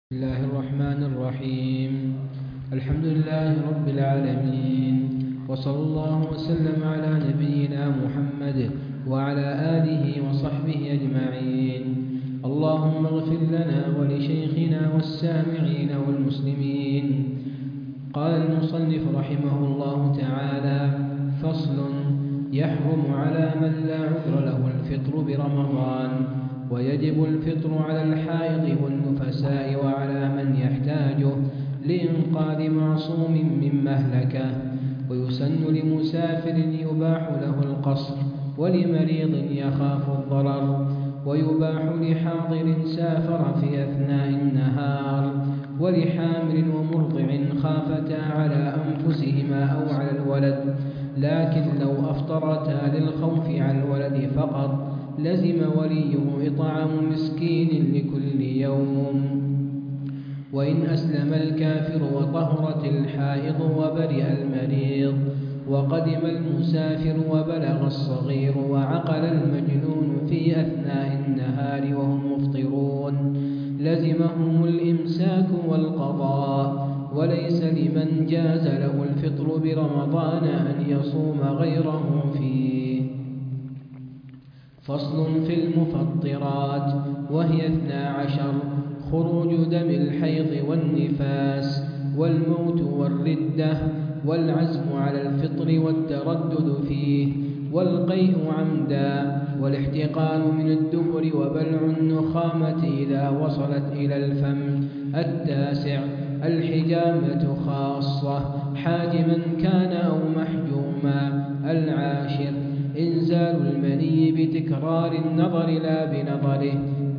بسم الله الرحمن الرحيم. الحمد لله رب العالمين، وصلى الله وسلم على نبينا محمد وعلى آله وصحبه أجمعين. اللهم اغفر لنا ولشيخنا والسامعين والمسلمين. قال المصنف رحمه الله تعالى: فصل: يحرم على من لا عذر له الفطر برمضان، ويجب الفطر على الحائض والنفساء وعلى من يحتاجه لإنقاذ معصوم من مهلكة. ويسن لمسافر يباح له القصر، ولمريض يخاف الضرر، ويباح لحاضر سافر في أثناء النهار، ولحامل ومرضع خافتا على أنفسهما أو على الولد. لكن لو أفطرتا للخوف على الولد فقط لزم وليه إطعام مسكين لكل يوم. وإن أسلم الكافر وطهرت الحائض وبرئ المريض، وقدم المسافر وبلغ الصغير وعقل المجنون في أثناء النهار وهم مفطرون، لزمهم الإمساك والقضاء. وليس لمن جاز له الفطر برمضان أن يصوم غيره فيه. فصل في المفطرات، وهي 12: خروج دم الحيض والنفاس، والموت والردة، والعزم على الفطر والتردد فيه، والقيء عمدا، والاحتقان من الدبر، وبلع النخامة إذا وصلت إلى الفم. 19: الحجامة خاصة، حاجما كان أو محجوما. 20: إنزال المني بتكرار النظر لا بنظره،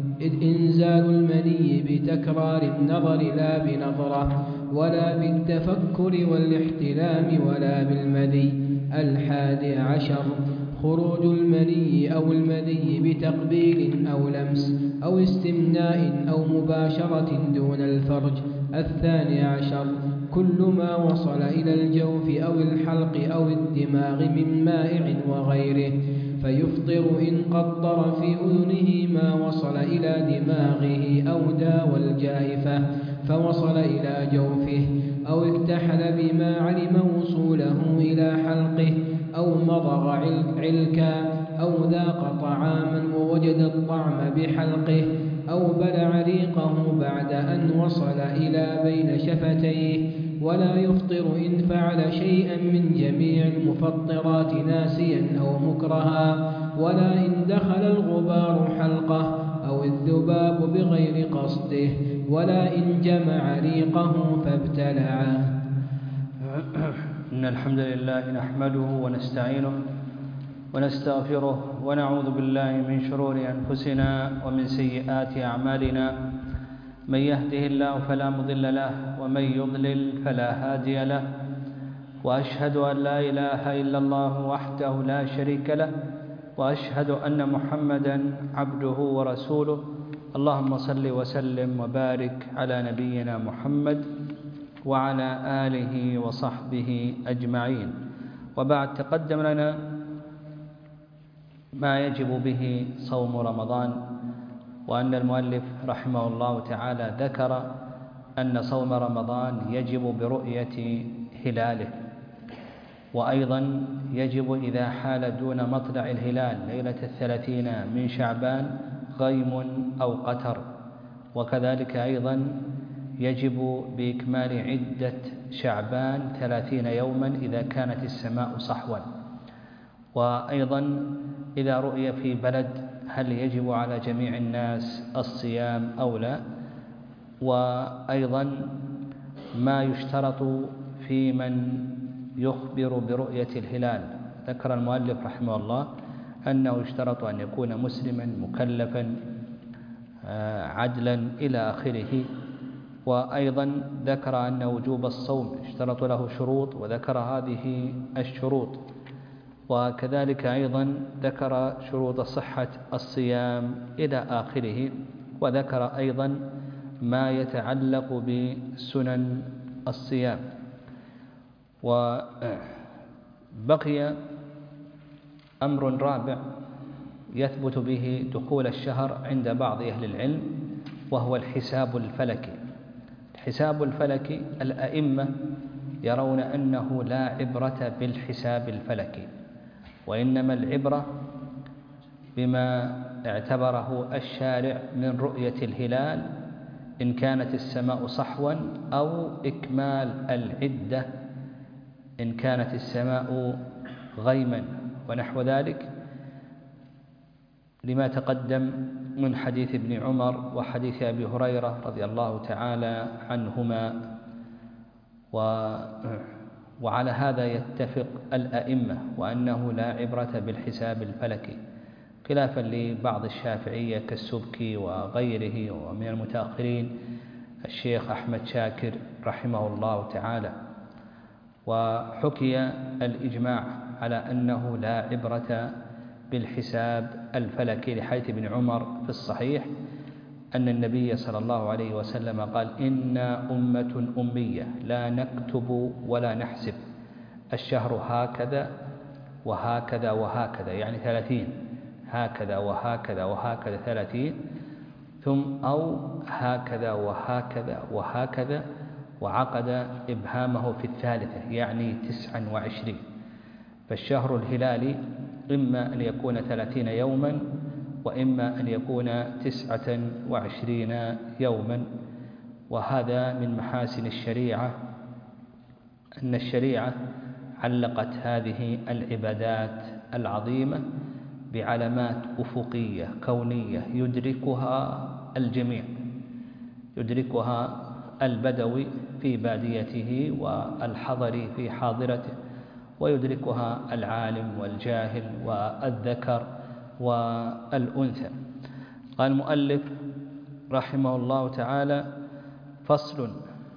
لا بنظرة، ولا بالتفكر والاحتلام، ولا بالمذي. 21: خروج المني أو المذي بتقبيل أو لمس أو استمناء أو مباشرة دون الفرج. 22: كل ما وصل إلى الجوف أو الحلق أو الدماغ من مائع وغيره، فيفطر إن قطر في أذنه ما وصل إلى دماغه، أو داوى الجائفة فوصل إلى جوفه، أو اكتحل بما علم وصوله إلى حلقه، أو مضغ علكا، أو ذاق طعاما ووجد الطعم بحلقه، أو بلع ريقه بعد أن وصل إلى بين شفتيه. ولا يفطر إن فعل شيئا من جميع المفطرات ناسيا أو مكرها، ولا إن دخل الغبار حلقه أو الذباب بغير قصده، ولا إن جمع ريقه فابتلعه. إن الحمد لله نحمده ونستعينه ونستغفره، ونعوذ بالله من شرور أنفسنا ومن سيئات أعمالنا. من يهده الله فلا مضل له، ومن يضلل فلا هادي له. وأشهد أن لا إله إلا الله وحده لا شريك له، وأشهد أن محمدا عبده ورسوله. اللهم صل وسلم وبارك على نبينا محمد وعلى آله وصحبه أجمعين. وبعد، تقدم لنا ما يجب به صوم رمضان، وأن المؤلف رحمه الله تعالى ذكر أن صوم رمضان يجب برؤية هلاله، وأيضا يجب إذا حال دون مطلع الهلال ليلة 30 من شعبان غيم أو قتر، وكذلك أيضا يجب بإكمال عدة شعبان 30 يوما إذا كانت السماء صحوا. وأيضا إذا رؤي في بلد هل يجب على جميع الناس الصيام أو لا. وأيضا ما يشترط في من يخبر برؤية الهلال، ذكر المؤلف رحمه الله أنه يشترط أن يكون مسلما مكلفا عدلا إلى آخره. وأيضا ذكر أن وجوب الصوم يشترط له شروط، وذكر هذه الشروط. وكذلك أيضا ذكر شروط صحة الصيام إلى آخره. وذكر أيضا ما يتعلق بسنن الصيام. وبقي أمر رابع يثبت به دخول الشهر عند بعض أهل العلم، وهو الحساب الفلكي. الحساب الفلكي الأئمة يرون أنه لا عبرة بالحساب الفلكي، وإنما العبرة بما اعتبره الشارع من رؤية الهلال إن كانت السماء صحوا أو إكمال العدة إن كانت السماء غيما ونحو ذلك، لما تقدم من حديث ابن عمر وحديث أبي هريرة رضي الله تعالى عنهما. وعلى هذا يتفق الأئمة وأنه لا عبرة بالحساب الفلكي، خلافا لبعض الشافعية كالسبكي وغيره، ومن المتأخرين الشيخ أحمد شاكر رحمه الله تعالى. وحكي الإجماع على أنه لا عبرة بالحساب الفلكي لحديث ابن عمر في الصحيح أن النبي صلى الله عليه وسلم قال: إنا أمة أمية لا نكتب ولا نحسب، الشهر هكذا وهكذا وهكذا، يعني 30، هكذا وهكذا وهكذا 30، ثم أو هكذا وهكذا وهكذا، وعقد إبهامه في الثالثة يعني 29. فالشهر الهلالي إما أن يكون 30 يوما وإما أن يكون 29 يوما. وهذا من محاسن الشريعة، أن الشريعة علقت هذه العبادات العظيمة بعلامات أفقية كونية يدركها الجميع، يدركها البدوي في باديته والحضري في حاضرته، ويدركها العالم والجاهل والذكر والأنثى. قال المؤلف رحمه الله تعالى: فصل: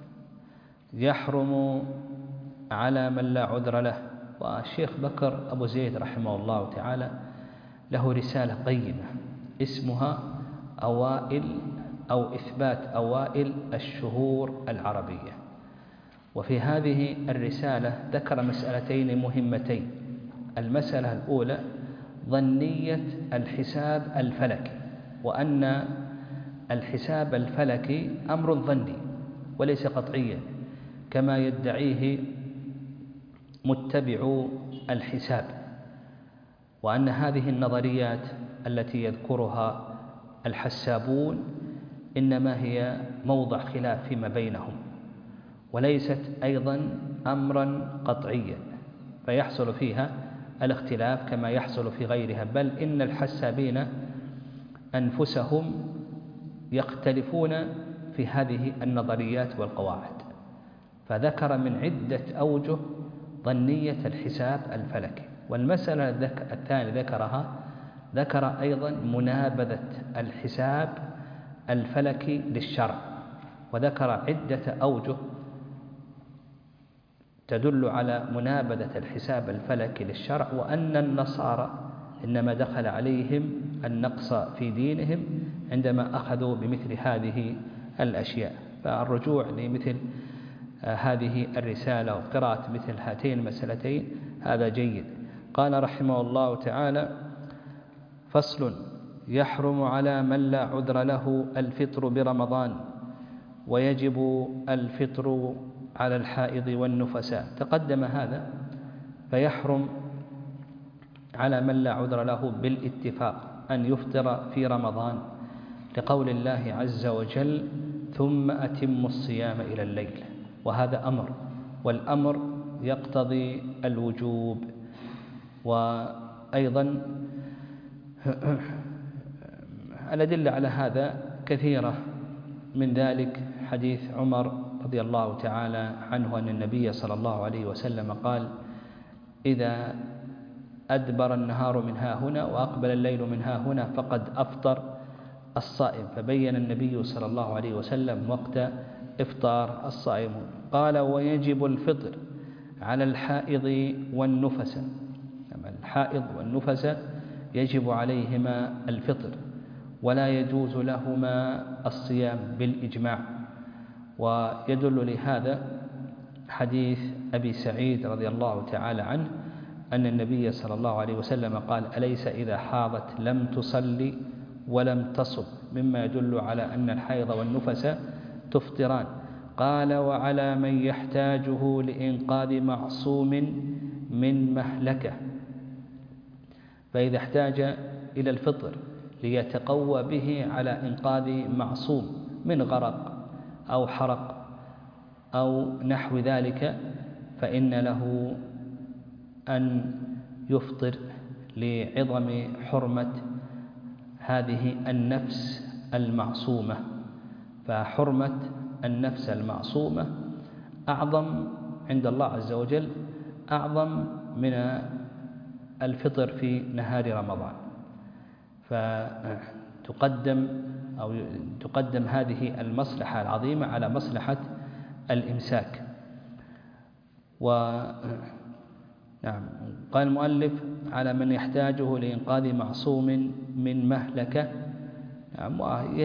يحرم على من لا عذر له. والشيخ بكر أبو زيد رحمه الله تعالى له رسالة قيمة اسمها أوائل أو إثبات أوائل الشهور العربية. وفي هذه الرسالة ذكر مسألتين مهمتين. المسألة الأولى ظنية الحساب الفلكي، وأن الحساب الفلكي أمر ظني وليس قطعيا كما يدعيه متبعو الحساب، وأن هذه النظريات التي يذكرها الحسابون إنما هي موضع خلاف فيما بينهم، وليست أيضا أمرا قطعيا فيحصل فيها الاختلاف كما يحصل في غيرها، بل إن الحسابين أنفسهم يختلفون في هذه النظريات والقواعد. فذكر من عدة أوجه ظنية الحساب الفلكي. والمسألة الثانية ذكر أيضا منابذة الحساب الفلكي للشرع، وذكر عدة أوجه تدل على منابذة الحساب الفلكي للشرع، وأن النصارى إنما دخل عليهم النقص في دينهم عندما أخذوا بمثل هذه الأشياء. فالرجوع لمثل هذه الرسالة وقراءة مثل هاتين المسألتين هذا جيد. قال رحمه الله تعالى: فصل: يحرم على من لا عذر له الفطر برمضان، ويجب الفطر على الحائض والنفساء. تقدم هذا. فيحرم على من لا عذر له بالاتفاق أن يفطر في رمضان لقول الله عز وجل: ثم أتموا الصيام إلى الليل. وهذا أمر، والأمر يقتضي الوجوب. وأيضا الأدلة على هذا كثيرة، من ذلك حديث عمر رضي الله تعالى عنه أن النبي صلى الله عليه وسلم قال: إذا أدبر النهار من ها هنا وأقبل الليل من ها هنا فقد أفطر الصائم. فبين النبي صلى الله عليه وسلم وقت إفطار الصائم. قال: ويجب الفطر على الحائض والنفس. الحائض والنفس يجب عليهما الفطر، ولا يجوز لهما الصيام بالإجماع. ويدل لهذا حديث أبي سعيد رضي الله تعالى عنه أن النبي صلى الله عليه وسلم قال: أليس إذا حاضت لم تصلي ولم تصم، مما يدل على أن الحيض والنفس تفطران. قال: وعلى من يحتاجه لإنقاذ معصوم من مهلكة. فإذا احتاج إلى الفطر ليتقوى به على إنقاذ معصوم من غرق أو حرق أو نحو ذلك، فإن له أن يفطر لعظم حرمة هذه النفس المعصومة. فحرمة النفس المعصومة أعظم عند الله عز وجل، أعظم من الفطر في نهار رمضان. تقدم هذه المصلحة العظيمة على مصلحة الإمساك. نعم، قال المؤلف: على من يحتاجه لإنقاذ معصوم من مهلكة. نعم،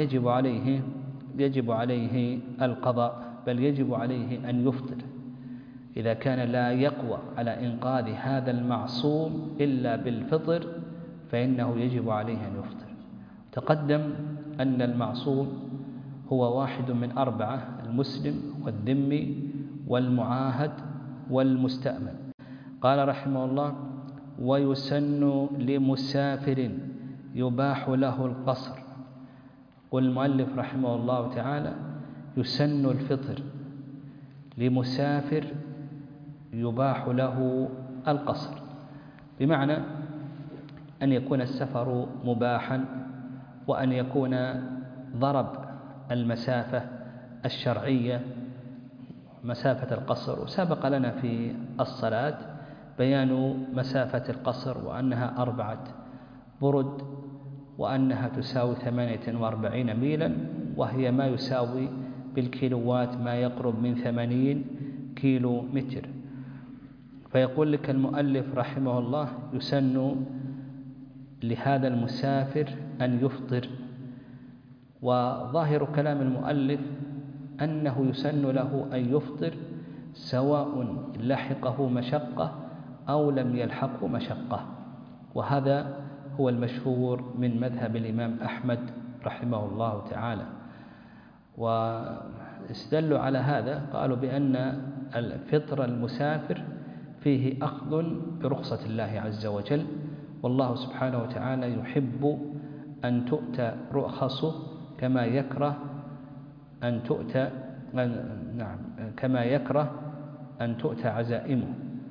يجب عليه القضاء، بل يجب عليه أن يفطر إذا كان لا يقوى على إنقاذ هذا المعصوم إلا بالفطر، فإنه يجب عليه أن يفطر. تقدم أن المعصوم هو واحد من 4: المسلم والذمي والمعاهد والمستأمن. قال رحمه الله: ويسن لمسافر يباح له القصر. والمؤلف رحمه الله تعالى: يسن الفطر لمسافر يباح له القصر، بمعنى أن يكون السفر مباحا، وأن يكون ضرب المسافة الشرعية مسافة القصر. وسبق لنا في الصلاة بيان مسافة القصر، وأنها 4 برد، وأنها تساوي 48 ميلا، وهي ما يساوي بالكيلوات ما يقرب من 80 كيلو متر. فيقول لك المؤلف رحمه الله: يسن لهذا المسافر أن يفطر. وظاهر كلام المؤلف أنه يسن له أن يفطر سواء لحقه مشقة أو لم يلحقه مشقة، وهذا هو المشهور من مذهب الإمام أحمد رحمه الله تعالى. واستدلوا على هذا، قالوا بأن الفطر المسافر فيه أخذ برخصة الله عز وجل، والله سبحانه وتعالى يحب أن تؤتى رخصه كما يكره أن تؤتى عزائمه.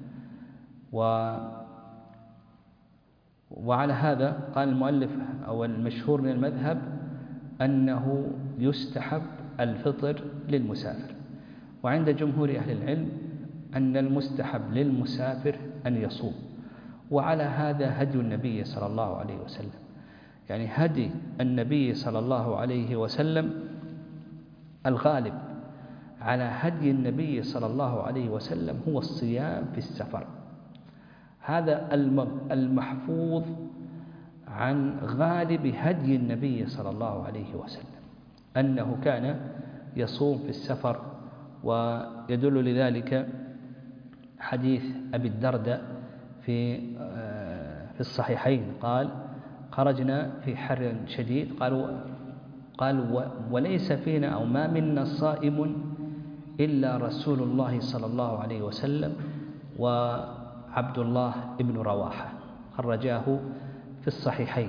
وعلى هذا قال المؤلف، أو المشهور من المذهب، أنه يستحب الفطر للمسافر. وعند جمهور أهل العلم أن المستحب للمسافر أن يصوم. وعلى هذا هدي النبي صلى الله عليه وسلم، يعني هدي النبي صلى الله عليه وسلم الغالب على هدي النبي صلى الله عليه وسلم هو الصيام في السفر. هذا المحفوظ عن غالب هدي النبي صلى الله عليه وسلم، أنه كان يصوم في السفر. ويدل لذلك حديث أبي الدرداء في الصحيحين، قال: خرجنا في حر شديد، قال وليس فينا أو ما منا صائم إلا رسول الله صلى الله عليه وسلم وعبد الله بن رواحة، خرجاه في الصحيحين.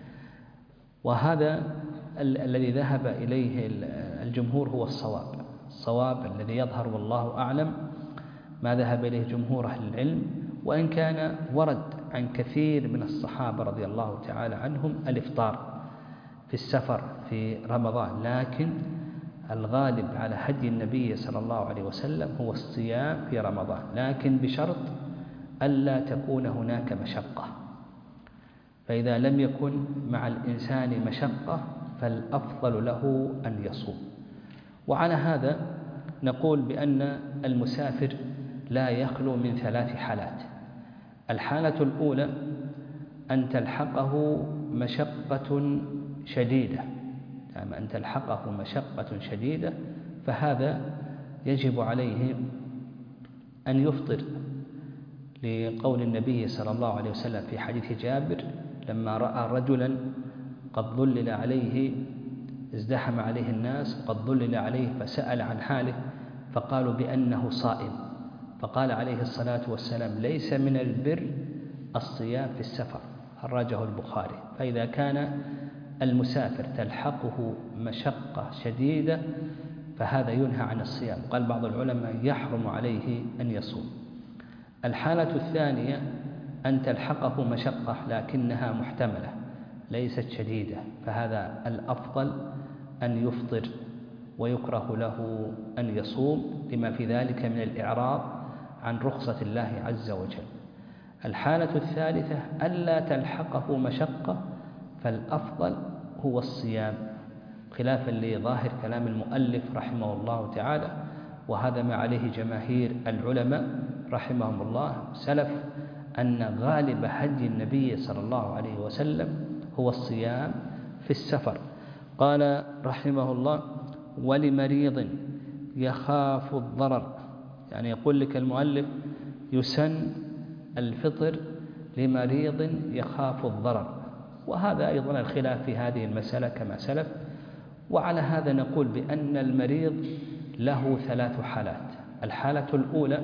وهذا الذي ذهب إليه الجمهور هو الصواب الذي يظهر، والله أعلم ما ذهب إليه جمهور أهل العلم، وإن كان ورد عن كثير من الصحابة رضي الله تعالى عنهم الإفطار في السفر في رمضان، لكن الغالب على هدي النبي صلى الله عليه وسلم هو الصيام في رمضان، لكن بشرط ألا تكون هناك مشقة. فإذا لم يكن مع الإنسان مشقة فالأفضل له أن يصوم. وعلى هذا نقول بأن المسافر لا يخلو من 3 حالات. الحالة الأولى أن تلحقه مشقة شديدة، يعني أن تلحقه مشقة شديدة، فهذا يجب عليه أن يفطر، لقول النبي صلى الله عليه وسلم في حديث جابر: لما رأى رجلا قد ظلل عليه، ازدحم عليه الناس وقد ظلل عليه، فسأل عن حاله فقالوا بأنه صائم، فقال عليه الصلاة والسلام: ليس من البر الصيام في السفر، خرجه البخاري. فإذا كان المسافر تلحقه مشقة شديدة فهذا ينهى عن الصيام. قال بعض العلماء: يحرم عليه أن يصوم. الحالة الثانية أن تلحقه مشقة لكنها محتملة ليست شديدة، فهذا الأفضل أن يفطر، ويكره له أن يصوم لما في ذلك من الإعراض عن رخصة الله عز وجل. الحالة الثالثة ألا تلحقه مشقة، فالأفضل هو الصيام، خلافا لظاهر كلام المؤلف رحمه الله تعالى، وهذا ما عليه جماهير العلماء رحمهم الله سلف، أن غالب هدي النبي صلى الله عليه وسلم هو الصيام في السفر. قال رحمه الله: ولمريض يخاف الضرر، يعني يقول لك المؤلف: يسن الفطر لمريض يخاف الضرر. وهذا أيضا الخلاف في هذه المسألة كما سلف. وعلى هذا نقول بأن المريض له 3 حالات. الحالة الأولى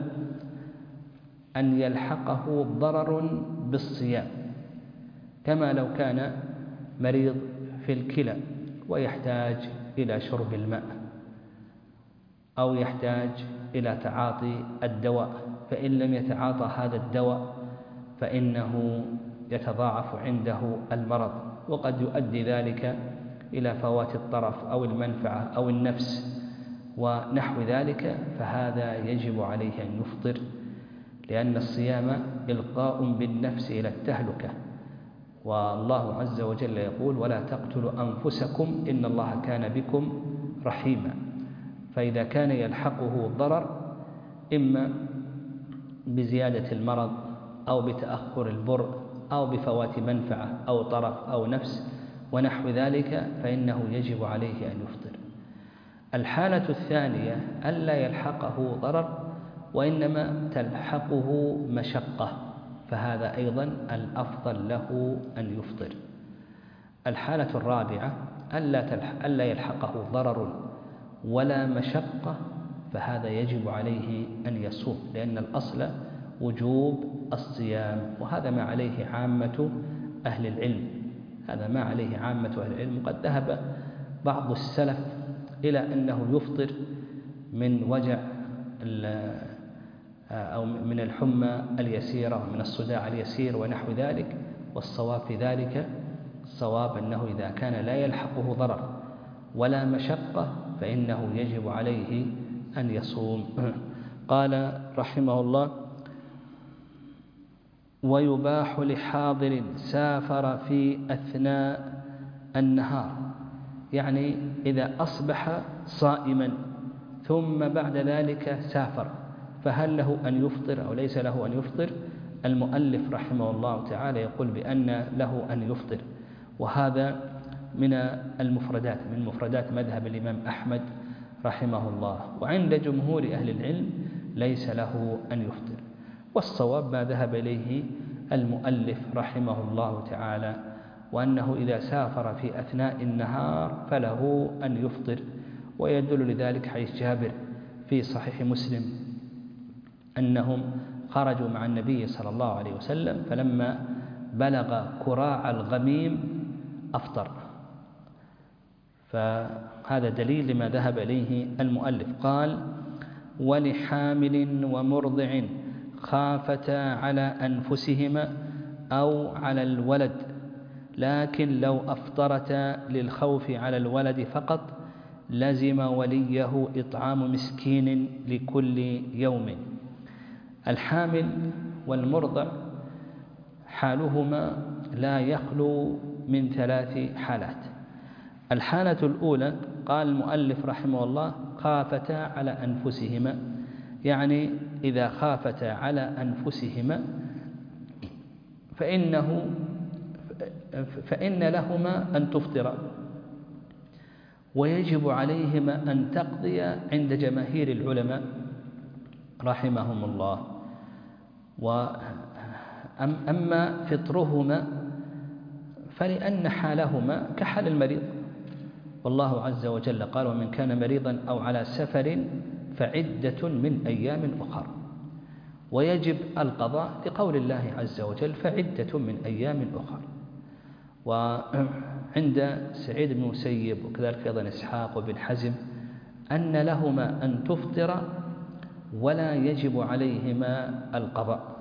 أن يلحقه ضرر بالصيام، كما لو كان مريض في الكلى ويحتاج إلى شرب الماء أو يحتاج إلى تعاطي الدواء، فإن لم يتعاطى هذا الدواء فإنه يتضاعف عنده المرض، وقد يؤدي ذلك إلى فوات الطرف أو المنفعة أو النفس ونحو ذلك، فهذا يجب عليه أن يفطر، لأن الصيام إلقاء بالنفس إلى التهلكة، والله عز وجل يقول: ولا تقتلوا أنفسكم إن الله كان بكم رحيما. فإذا كان يلحقه ضرر إما بزيادة المرض أو بتأخر البر أو بفوات منفعة أو طرف أو نفس ونحو ذلك، فإنه يجب عليه أن يفطر. الحالة الثانية ألا يلحقه ضرر وإنما تلحقه مشقة، فهذا أيضا الأفضل له أن يفطر. الحالة الرابعة ألا يلحقه ضرر ولا مشقة، فهذا يجب عليه أن يصوم، لأن الأصل وجوب الصيام، وهذا ما عليه عامة أهل العلم. هذا ما عليه عامة أهل العلم. قد ذهب بعض السلف إلى أنه يفطر من وجع أو من الحمى اليسيرة ومن الصداع اليسير ونحو ذلك، والصواب في ذلك الصواب أنه إذا كان لا يلحقه ضرر ولا مشقة فإنه يجب عليه أن يصوم. قال رحمه الله: ويباح لحاضر سافر في أثناء النهار، يعني إذا أصبح صائما ثم بعد ذلك سافر، فهل له أن يفطر أو ليس له أن يفطر؟ المؤلف رحمه الله تعالى يقول بأن له أن يفطر، وهذا من المفردات، من مفردات مذهب الإمام أحمد رحمه الله. وعند جمهور أهل العلم ليس له أن يفطر، والصواب ما ذهب إليه المؤلف رحمه الله تعالى، وأنه إذا سافر في أثناء النهار فله أن يفطر. ويدل لذلك حديث جابر في صحيح مسلم أنهم خرجوا مع النبي صلى الله عليه وسلم، فلما بلغ كراع الغميم أفطر، فهذا دليل لما ذهب إليه المؤلف. قال: ولحامل ومرضع خافتا على أنفسهما أو على الولد، لكن لو أفطرتا للخوف على الولد فقط لزم وليه إطعام مسكين لكل يوم. الحامل والمرضع حالهما لا يخلو من 3 حالات. الحالة الأولى قال المؤلف رحمه الله: خافتا على أنفسهما، يعني إذا خافتا على أنفسهما فإن لهما أن تفطرا، ويجب عليهما أن تقضي عند جماهير العلماء رحمهم الله. أما فطرهما فلأن حالهما كحال المريض، والله عز وجل قال: ومن كان مريضا أو على سفر فعدة من أيام أخر، ويجب القضاء لقول الله عز وجل فعدة من أيام أخر. وعند سعيد بن المسيب وكذلك أيضا إسحاق وابن حزم أن لهما أن تفطر ولا يجب عليهما القضاء،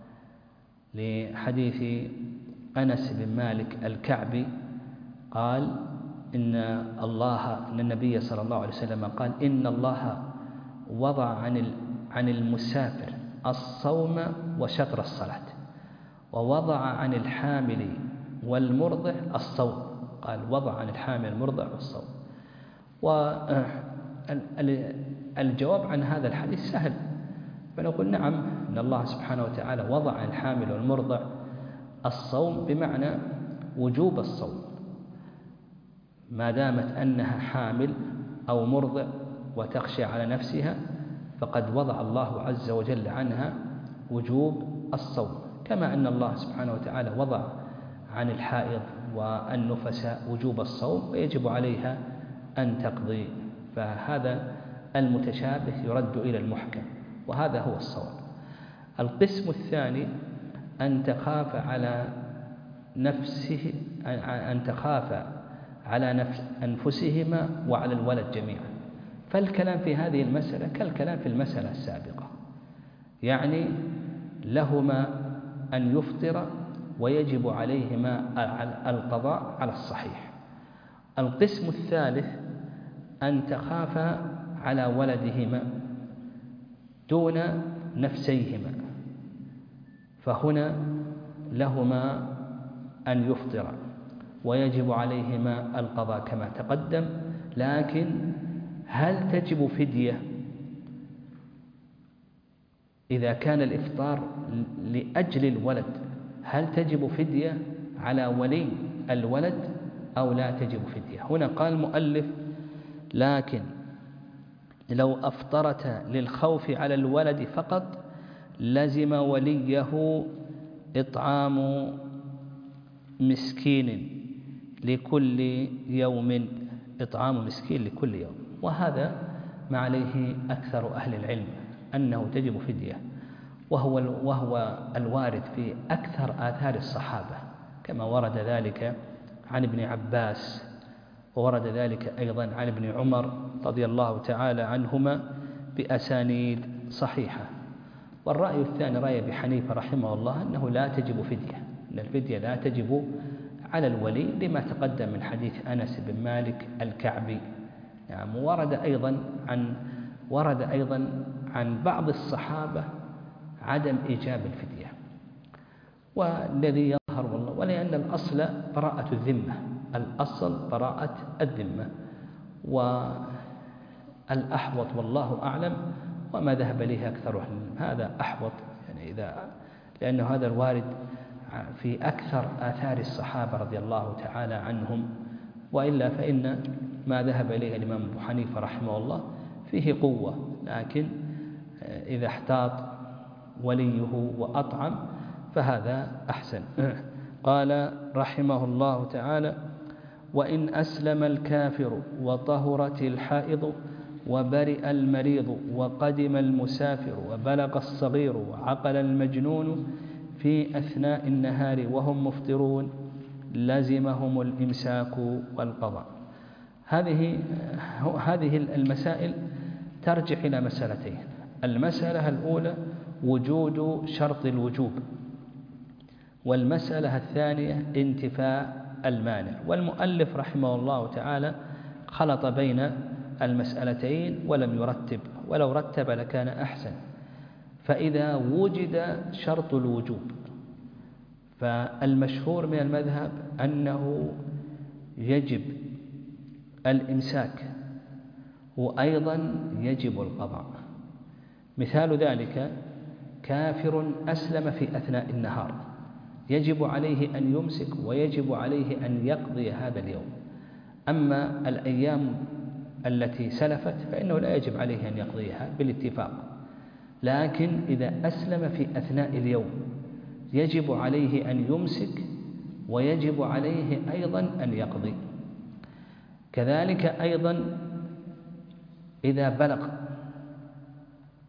لحديث أنس بن مالك الكعبي قال إن النبي صلى الله عليه وسلم قال إن الله وضع عن المسافر الصوم وشطر الصلاة، ووضع عن الحامل والمرضع الصوم، قال وضع عن الحامل والمرضع والصوم. والجواب عن هذا الحديث سهل، فنقول نعم إن الله سبحانه وتعالى وضع عن الحامل والمرضع الصوم بمعنى وجوب الصوم ما دامت أنها حامل أو مرضع وتخشى على نفسها، فقد وضع الله عز وجل عنها وجوب الصوم، كما أن الله سبحانه وتعالى وضع عن الحائض والنفساء وجوب الصوم ويجب عليها أن تقضي. فهذا المتشابه يرد إلى المحكم، وهذا هو الصواب. القسم الثاني أن تخاف على أنفسهما وعلى الولد جميعا. فالكلام في هذه المسألة كالكلام في المسألة السابقة، يعني لهما أن يفطر ويجب عليهما القضاء على الصحيح. القسم الثالث أن تخاف على ولدهما دون نفسيهما، فهنا لهما أن يفطر ويجب عليهما القضاء كما تقدم، لكن هل تجب فدية إذا كان الإفطار لأجل الولد؟ هل تجب فدية على ولي الولد أو لا تجب فدية؟ هنا قال المؤلف لكن لو أفطرت للخوف على الولد فقط لزم وليه إطعام مسكين لكل يوم، إطعام مسكين لكل يوم. وهذا ما عليه أكثر أهل العلم أنه تجب فدية، وهو الوارد في أكثر آثار الصحابة، كما ورد ذلك عن ابن عباس، وورد ذلك أيضا عن ابن عمر رضي الله تعالى عنهما بأسانيد صحيحة. والرأي الثاني رأي أبي حنيفة رحمه الله أنه لا تجب فدية، أن الفدية لا تجب على الولي لما تقدم من حديث أنس بن مالك الكعبي. يعني ورد أيضا عن بعض الصحابة عدم إيجاب الفدية، والذي يظهر والله ولأن الأصل براءة الذمة، الأصل براءة الذمة، والأحوط والله أعلم وما ذهب إليه أكثر أهل العلم هذا أحوط، يعني لأنه هذا الوارد في أكثر آثار الصحابة رضي الله تعالى عنهم، وإلا فإن ما ذهب إليه الإمام أبو حنيفة رحمه الله فيه قوة، لكن إذا احتاط وليه وأطعم فهذا أحسن. قال رحمه الله تعالى: وإن أسلم الكافر وطهرت الحائض وبرئ المريض وقدم المسافر وبلغ الصغير وعقل المجنون في أثناء النهار وهم مفطرون لزمهم الإمساك والقضاء. هذه المسائل ترجع إلى مسألتين: المسألة الأولى وجود شرط الوجوب، والمسألة الثانية انتفاء المانع. والمؤلف رحمه الله تعالى خلط بين المسألتين ولم يرتب، ولو رتب لكان أحسن. فإذا وجد شرط الوجوب فالمشهور من المذهب أنه يجب الإمساك وأيضا يجب القضاء. مثال ذلك كافر أسلم في أثناء النهار، يجب عليه أن يمسك ويجب عليه أن يقضي هذا اليوم. أما الأيام التي سلفت فإنه لا يجب عليه أن يقضيها بالاتفاق، لكن إذا أسلم في أثناء اليوم يجب عليه أن يمسك ويجب عليه أيضا أن يقضي. كذلك أيضا إذا بلغ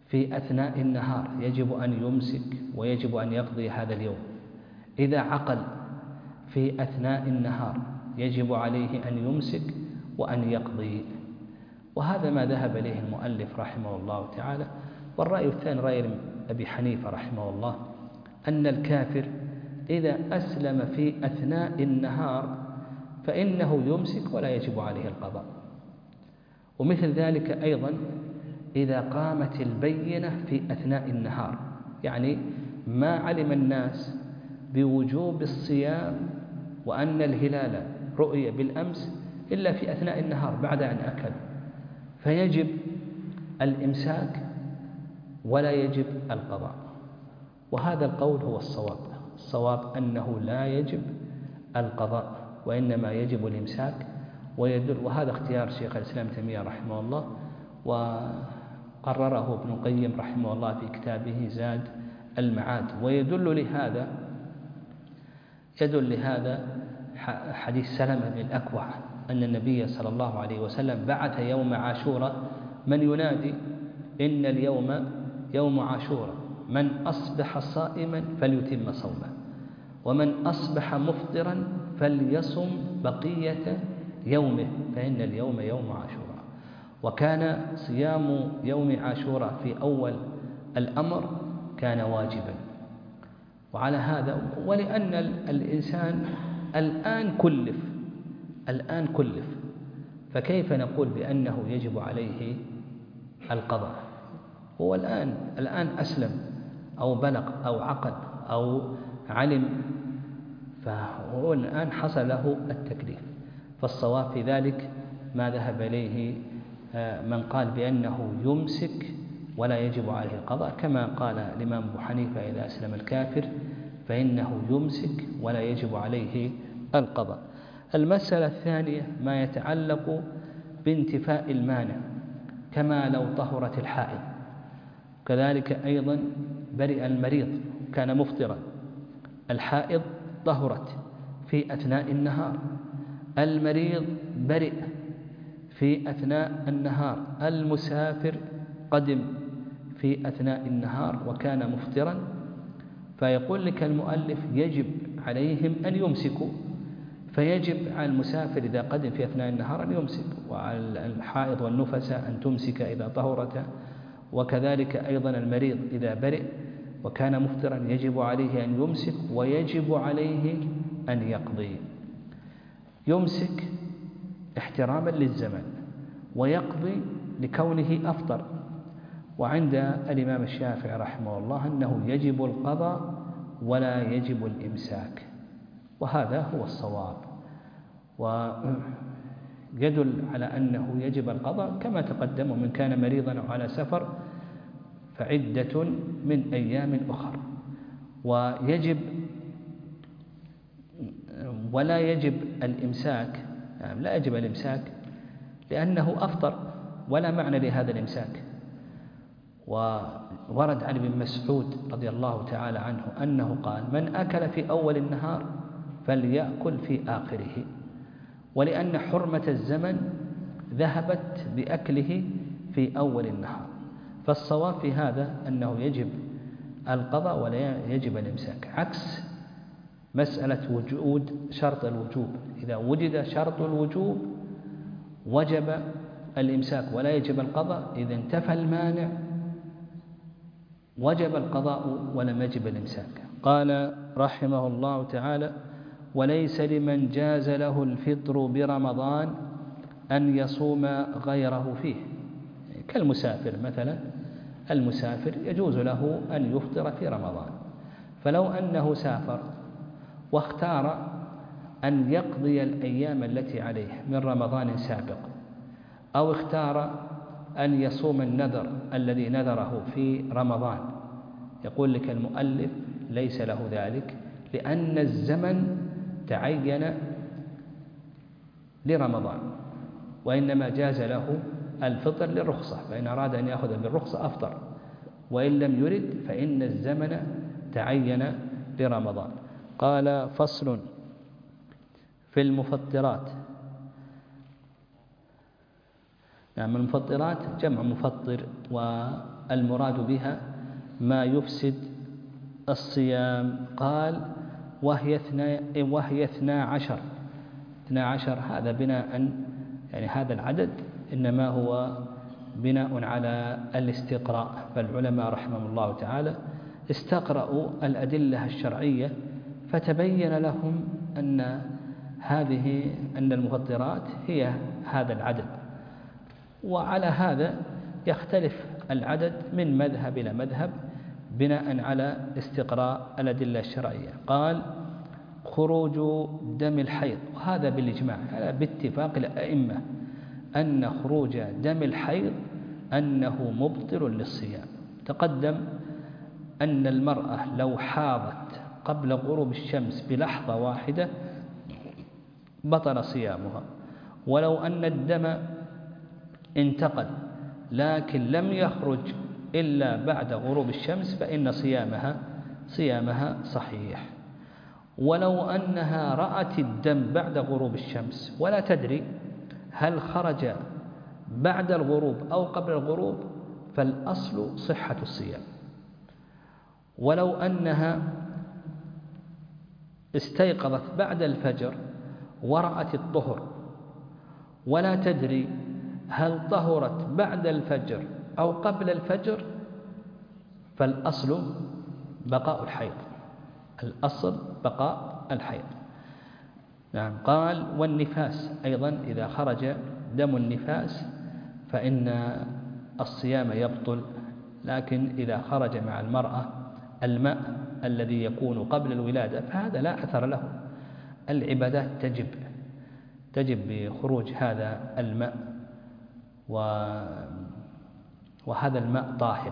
في أثناء النهار يجب أن يمسك ويجب أن يقضي هذا اليوم. إذا عقل في أثناء النهار يجب عليه أن يمسك وأن يقضي. وهذا ما ذهب إليه المؤلف رحمه الله تعالى. والرأي الثاني رأي أبي حنيفة رحمه الله أن الكافر إذا أسلم في أثناء النهار فإنه يمسك ولا يجب عليه القضاء. ومثل ذلك أيضا إذا قامت البينة في أثناء النهار، يعني ما علم الناس بوجوب الصيام وأن الهلال رؤي بالأمس إلا في أثناء النهار بعد أن أكل، فيجب الإمساك ولا يجب القضاء. وهذا القول هو الصواب. الصواب أنه لا يجب القضاء وإنما يجب الإمساك. وهذا اختيار شيخ الإسلام تيمية رحمه الله، وقرره ابن القيم رحمه الله في كتابه زاد المعاد. ويدل لهذا حديث سلمة بن الأكوع أن النبي صلى الله عليه وسلم بعث يوم عاشوراء من ينادي إن اليوم يوم عاشوراء، من أصبح صائما فليتم صومه، ومن أصبح مفطرا فليصم بقية يومه فإن اليوم يوم عاشوراء. وكان صيام يوم عاشوراء في أول الأمر كان واجبا. وعلى هذا ولأن الإنسان الآن كلف فكيف نقول بأنه يجب عليه القضاء؟ هو الآن أسلم أو بلغ أو عقد أو علم، فهو الآن حصل له التكليف. فالصواب في ذلك ما ذهب إليه من قال بأنه يمسك ولا يجب عليه القضاء، كما قال الإمام أبو حنيفة إذا أسلم الكافر فإنه يمسك ولا يجب عليه القضاء. المسألة الثانية ما يتعلق بانتفاء المانع، كما لو طهرت الحائض، كذلك أيضا برئ المريض كان مفطرا، الحائض طهرت في أثناء النهار، المريض برئ في أثناء النهار، المسافر قدم في أثناء النهار وكان مفطرا، فيقول لك المؤلف يجب عليهم أن يمسكوا، فيجب على المسافر إذا قدم في أثناء النهار أن يمسك، وعلى الحائض والنفس أن تمسك إذا طهرت، وكذلك أيضا المريض إذا برئ وكان مفطرا يجب عليه أن يمسك ويجب عليه أن يقضي. يمسك احتراما للزمن ويقضي لكونه أفطر. وعند الإمام الشافعي رحمه الله أنه يجب القضاء ولا يجب الإمساك، وهذا هو الصواب. ويدل على أنه يجب القضاء كما تقدم، ومن كان مريضا أو على سفر فعدة من أيام أخر. ولا يجب الإمساك، يعني لا يجب الإمساك لأنه أفطر ولا معنى لهذا الإمساك. وورد عن ابن مسعود رضي الله تعالى عنه أنه قال من أكل في أول النهار فليأكل في آخره، ولأن حرمة الزمن ذهبت بأكله في أول النهار. فالصواب في هذا أنه يجب القضاء ولا يجب الإمساك، عكس مسألة وجود شرط الوجوب. إذا وجد شرط الوجوب وجب الإمساك ولا يجب القضاء، إذا انتفى المانع وجب القضاء ولم يجب الإمساك. قال رحمه الله تعالى وليس لمن جاز له الفطر برمضان أن يصوم غيره فيه، كالمسافر مثلا، المسافر يجوز له أن يفطر في رمضان، فلو أنه سافر واختار أن يقضي الأيام التي عليه من رمضان سابق، أو اختار أن يصوم النذر الذي نذره في رمضان، يقول لك المؤلف ليس له ذلك، لأن الزمن تعين لرمضان، وإنما جاز له الفطر للرخصة، فإن أراد أن يأخذ بالرخصة أفطر، وإن لم يرد فإن الزمن تعين لرمضان. قال فصل في المفطرات. نعم، المفطرات جمع مفطر، المراد بها ما يفسد الصيام. قال وهي 12. 12 هذا بناء، يعني هذا العدد إنما هو بناء على الاستقراء، فالعلماء رحمهم الله تعالى استقرأوا الأدلة الشرعية فتبين لهم أن المفطرات هي هذا العدد، وعلى هذا يختلف العدد من مذهب إلى مذهب بناء على استقراء الأدلة الشرعية. قال خروج دم الحيض، وهذا بالإجماع باتفاق الأئمة أن خروج دم الحيض أنه مبطل للصيام. تقدم أن المرأة لو حاضت قبل غروب الشمس بلحظة واحدة بطل صيامها، ولو أن الدم انتقل لكن لم يخرج إلا بعد غروب الشمس فإن صيامها صحيح. ولو أنها رأت الدم بعد غروب الشمس ولا تدري هل خرج بعد الغروب أو قبل الغروب فالأصل صحة الصيام. ولو أنها استيقظت بعد الفجر ورأت الطهر ولا تدري هل طهرت بعد الفجر أو قبل الفجر فالأصل بقاء الحيض، الأصل بقاء الحيض. نعم. قال والنفاس أيضا إذا خرج دم النفاس فإن الصيام يبطل، لكن إذا خرج مع المرأة الماء الذي يكون قبل الولادة فهذا لا أثر له، العبادات تجب بخروج هذا الماء، وهذا الماء طاهر،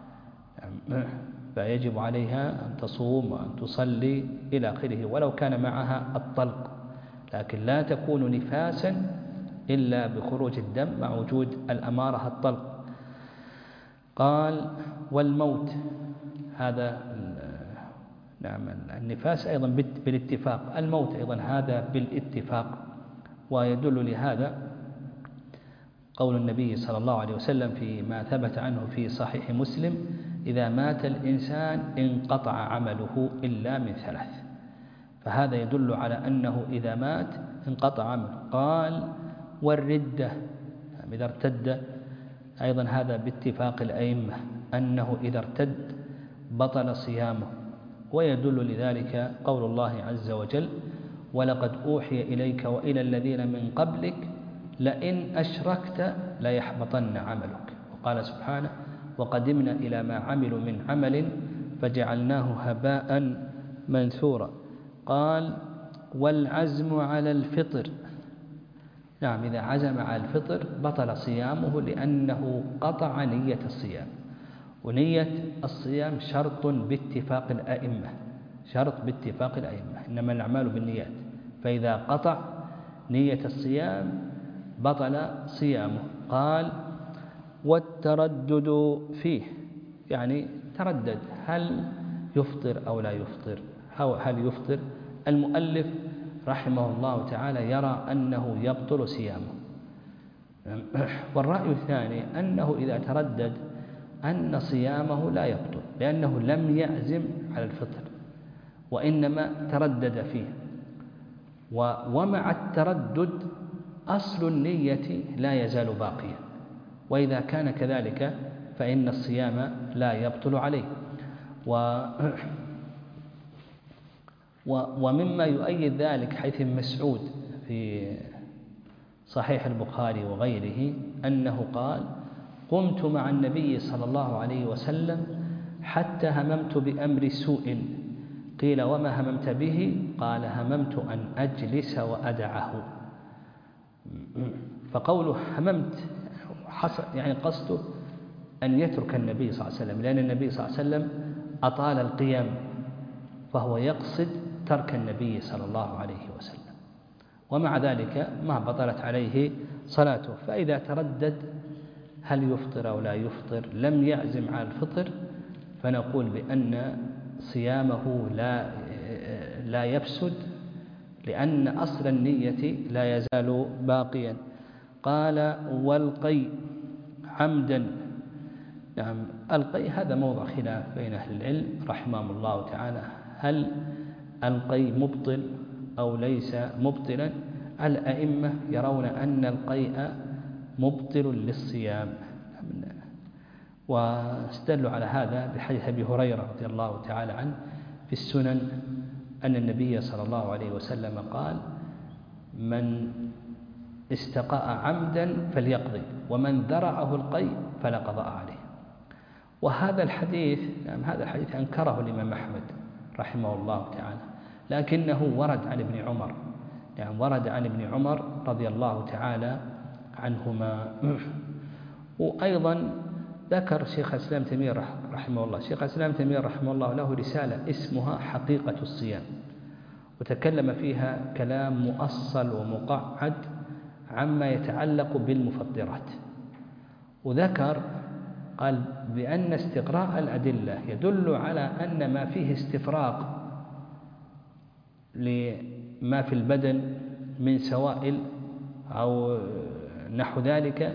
فيجب عليها أن تصوم وأن تصلي إلى آخره ولو كان معها الطلق، لكن لا تكون نفاسا إلا بخروج الدم مع وجود الأمارة الطلق. قال والموت، هذا نعم النفاس أيضا بالاتفاق، الموت أيضا هذا بالاتفاق. ويدل لهذا قول النبي صلى الله عليه وسلم فيما ثبت عنه في صحيح مسلم: إذا مات الإنسان انقطع عمله إلا من 3. فهذا يدل على أنه إذا مات انقطع عمله. قال والردة، إذا ارتد أيضا هذا باتفاق الأئمة أنه إذا ارتد بطل صيامه. ويدل لذلك قول الله عز وجل: ولقد أوحي إليك وإلى الذين من قبلك لئن أشركت ليحبطن عملك. وقال سبحانه: وقدمنا إلى ما عملوا من عمل فجعلناه هباء منثورا. قال والعزم على الفطر، نعم إذا عزم على الفطر بطل صيامه لأنه قطع نية الصيام، ونية الصيام شرط باتفاق الأئمة، إنما الأعمال بالنيات، فإذا قطع نية الصيام بطل صيامه. قال والتردد فيه، يعني تردد هل يفطر أو لا يفطر، هل يفطر. المؤلف رحمه الله تعالى يرى أنه يبطل صيامه، والرأي الثاني أنه إذا تردد أن صيامه لا يبطل، لأنه لم يعزم على الفطر وإنما تردد فيه، ومع التردد أصل النية لا يزال باقيا، وإذا كان كذلك فإن الصيام لا يبطل عليه. ومما يؤيد ذلك حيث مسعود في صحيح البخاري وغيره أنه قال: قمت مع النبي صلى الله عليه وسلم حتى هممت بأمر سوء، قيل وما هممت به؟ قال: هممت أن أجلس وأدعه. فقوله هممت يعني قصده أن يترك النبي صلى الله عليه وسلم، لأن النبي صلى الله عليه وسلم أطال القيام، فهو يقصد ترك النبي صلى الله عليه وسلم، ومع ذلك ما بطلت عليه صلاته. فإذا تردد هل يفطر أو لا يفطر، لم يعزم على الفطر، فنقول بأن صيامه لا يفسد، لأن أصل النية لا يزال باقيا. قال والقي عمدا نعم. القيء هذا موضع خلاف بين أهل العلم رحمهم الله تعالى، هل القيء مبطل أو ليس مبطلا؟ الأئمة يرون أن القيء مبطل للصيام، واستدلوا على هذا بحديث أبي هريرة رضي الله تعالى عنه في السنن أن النبي صلى الله عليه وسلم قال: من استقاء عمدا فليقضي، ومن ذرعه القيء فلا قضاء عليه. وهذا الحديث هذا الحديث أنكره الإمام أحمد رحمه الله تعالى، لكنه ورد عن ابن عمر، ورد عن ابن عمر رضي الله تعالى عنهما. وأيضا ذكر شيخ الإسلام تيمية رحمه الله، شيخ الإسلام تيمية رحمه الله له رسالة اسمها حقيقة الصيام، وتكلم فيها كلام مؤصل ومقعد عما يتعلق بالمفطرات، وذكر قال بأن استقراء الأدلة يدل على أن ما فيه استفراغ لما في البدن من سوائل أو نحو ذلك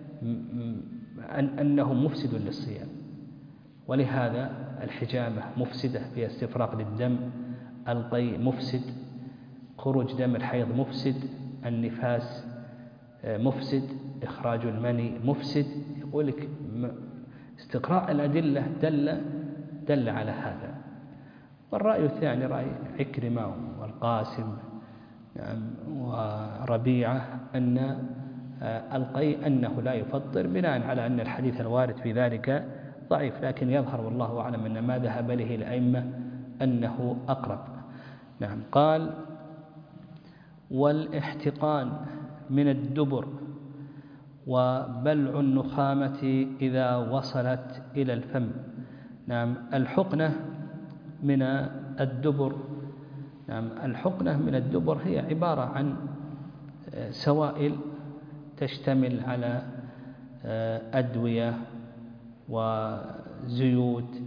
أنه مفسد للصيام. ولهذا الحجامة مفسدة فيها استفراغ للدم، القيء مفسد، خروج دم الحيض مفسد، النفاس مفسد، إخراج المني مفسد. يقول لك استقراء الأدلة دل على هذا. والرأي الثاني رأي عكرمة والقاسم وربيعة أن القيء أنه لا يفطر، بناء على أن الحديث الوارد في ذلك ضعيف، لكن يظهر والله أعلم أن ما ذهب له الأئمة أنه أقرب. نعم. قال: والاحتقان من الدبر وبلع النخامة إذا وصلت إلى الفم. نعم. الحقنة من الدبر، نعم، الحقنة من الدبر هي عبارة عن سوائل تشتمل على أدوية وزيوت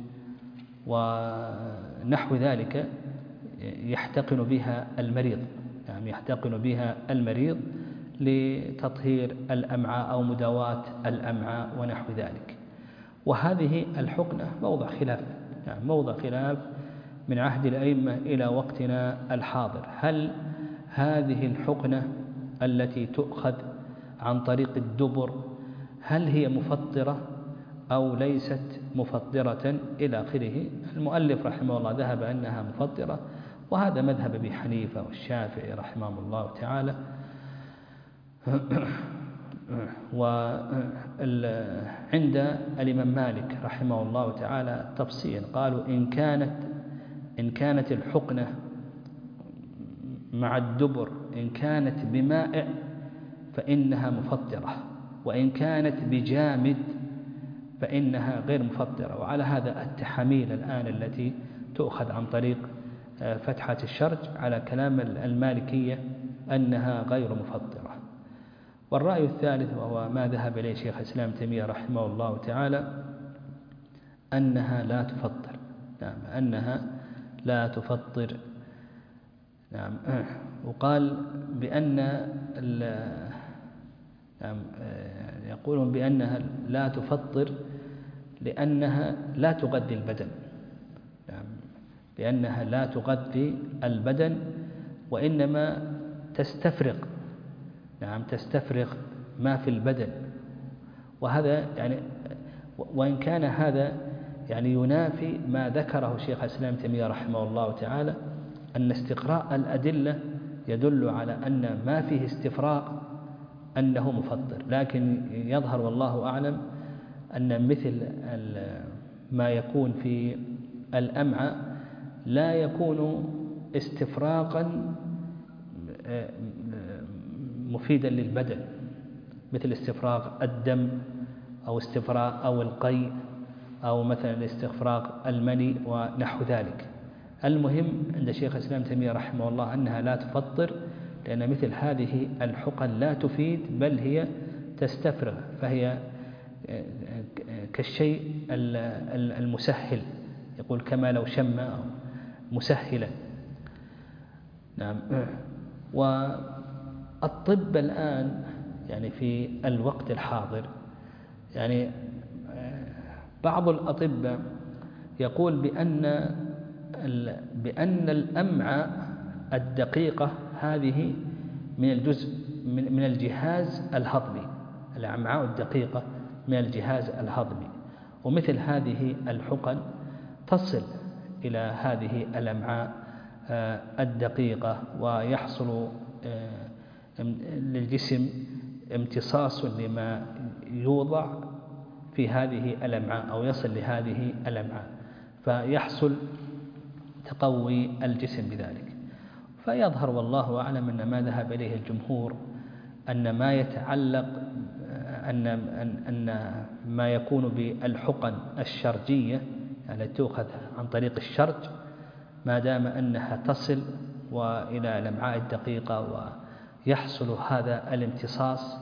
ونحو ذلك يحتقن بها المريض، يعني يحتقن بها المريض لتطهير الأمعاء أو مداواة الأمعاء ونحو ذلك. وهذه الحقنة موضع خلاف، يعني موضع خلاف من عهد الأئمة إلى وقتنا الحاضر. هل هذه الحقنة التي تؤخذ عن طريق الدبر هل هي مفطرة أو ليست مفطرة إلى آخره؟ المؤلف رحمه الله ذهب أنها مفطرة، وهذا مذهب أبي حنيفة والشافعي رحمه الله تعالى. وعند الإمام مالك رحمه الله تعالى تفصيل، قالوا إن كانت الحقنة مع الدبر إن كانت بمائع فإنها مفطرة، وإن كانت بجامد فإنها غير مفطرة. وعلى هذا التحاميل الآن التي تؤخذ عن طريق فتحة الشرج على كلام المالكية أنها غير مفطرة. والرأي الثالث وهو ما ذهب إليه شيخ الإسلام تيمية رحمه الله تعالى أنها لا تفطر، نعم، أنها لا تفطر. نعم. وقال بأن نعم يقولون بأنها لا تفطر لأنها لا تغذي البدن، نعم، بأنها لا تغذي البدن وإنما تستفرغ، نعم، تستفرغ ما في البدن. وهذا يعني وإن كان هذا يعني ينافي ما ذكره شيخ الإسلام تيمية رحمه الله تعالى أن استقراء الأدلة يدل على أن ما فيه استفراغ أنه مفطر، لكن يظهر والله أعلم أن مثل ما يكون في الأمعاء لا يكون استفراغا مفيدا للبدن، مثل استفراغ الدم أو استفراغ أو القيء أو مثلا استفراغ المني ونحو ذلك. المهم عند شيخ الإسلام تيمية رحمه الله أنها لا تفطر، لأن مثل هذه الحقن لا تفيد بل هي تستفرغ، فهي كالشيء المسهل، يقول كما لو شم أو مسهلا. نعم. والطب الآن يعني في الوقت الحاضر يعني بعض الأطباء يقول بأن الأمعاء الدقيقة هذه من الجزء من الجهاز الهضمي، الأمعاء الدقيقة من الجهاز الهضمي، ومثل هذه الحقن تصل إلى هذه الأمعاء الدقيقة، ويحصل للجسم امتصاص لما يوضع في هذه الأمعاء أو يصل لهذه الأمعاء، فيحصل تقوي الجسم بذلك. فيظهر والله أعلم أن ما ذهب إليه الجمهور أن ما يتعلق أن ما يكون بالحقن الشرجية التي تؤخذ عن طريق الشرج، ما دام أنها تصل وإلى الأمعاء الدقيقة ويحصل هذا الامتصاص،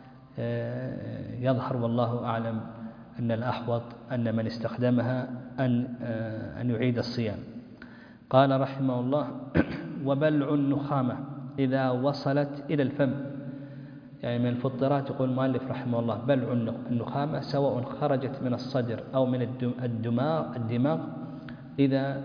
يظهر والله أعلم أن الأحوط أن من استخدمها أن يعيد الصيام. قال رحمه الله: وبلع النخامة إذا وصلت إلى الفم، يعني من الفطرات. يقول المؤلف رحمه الله: بلع النخامة سواء خرجت من الصدر أو من الدماغ إذا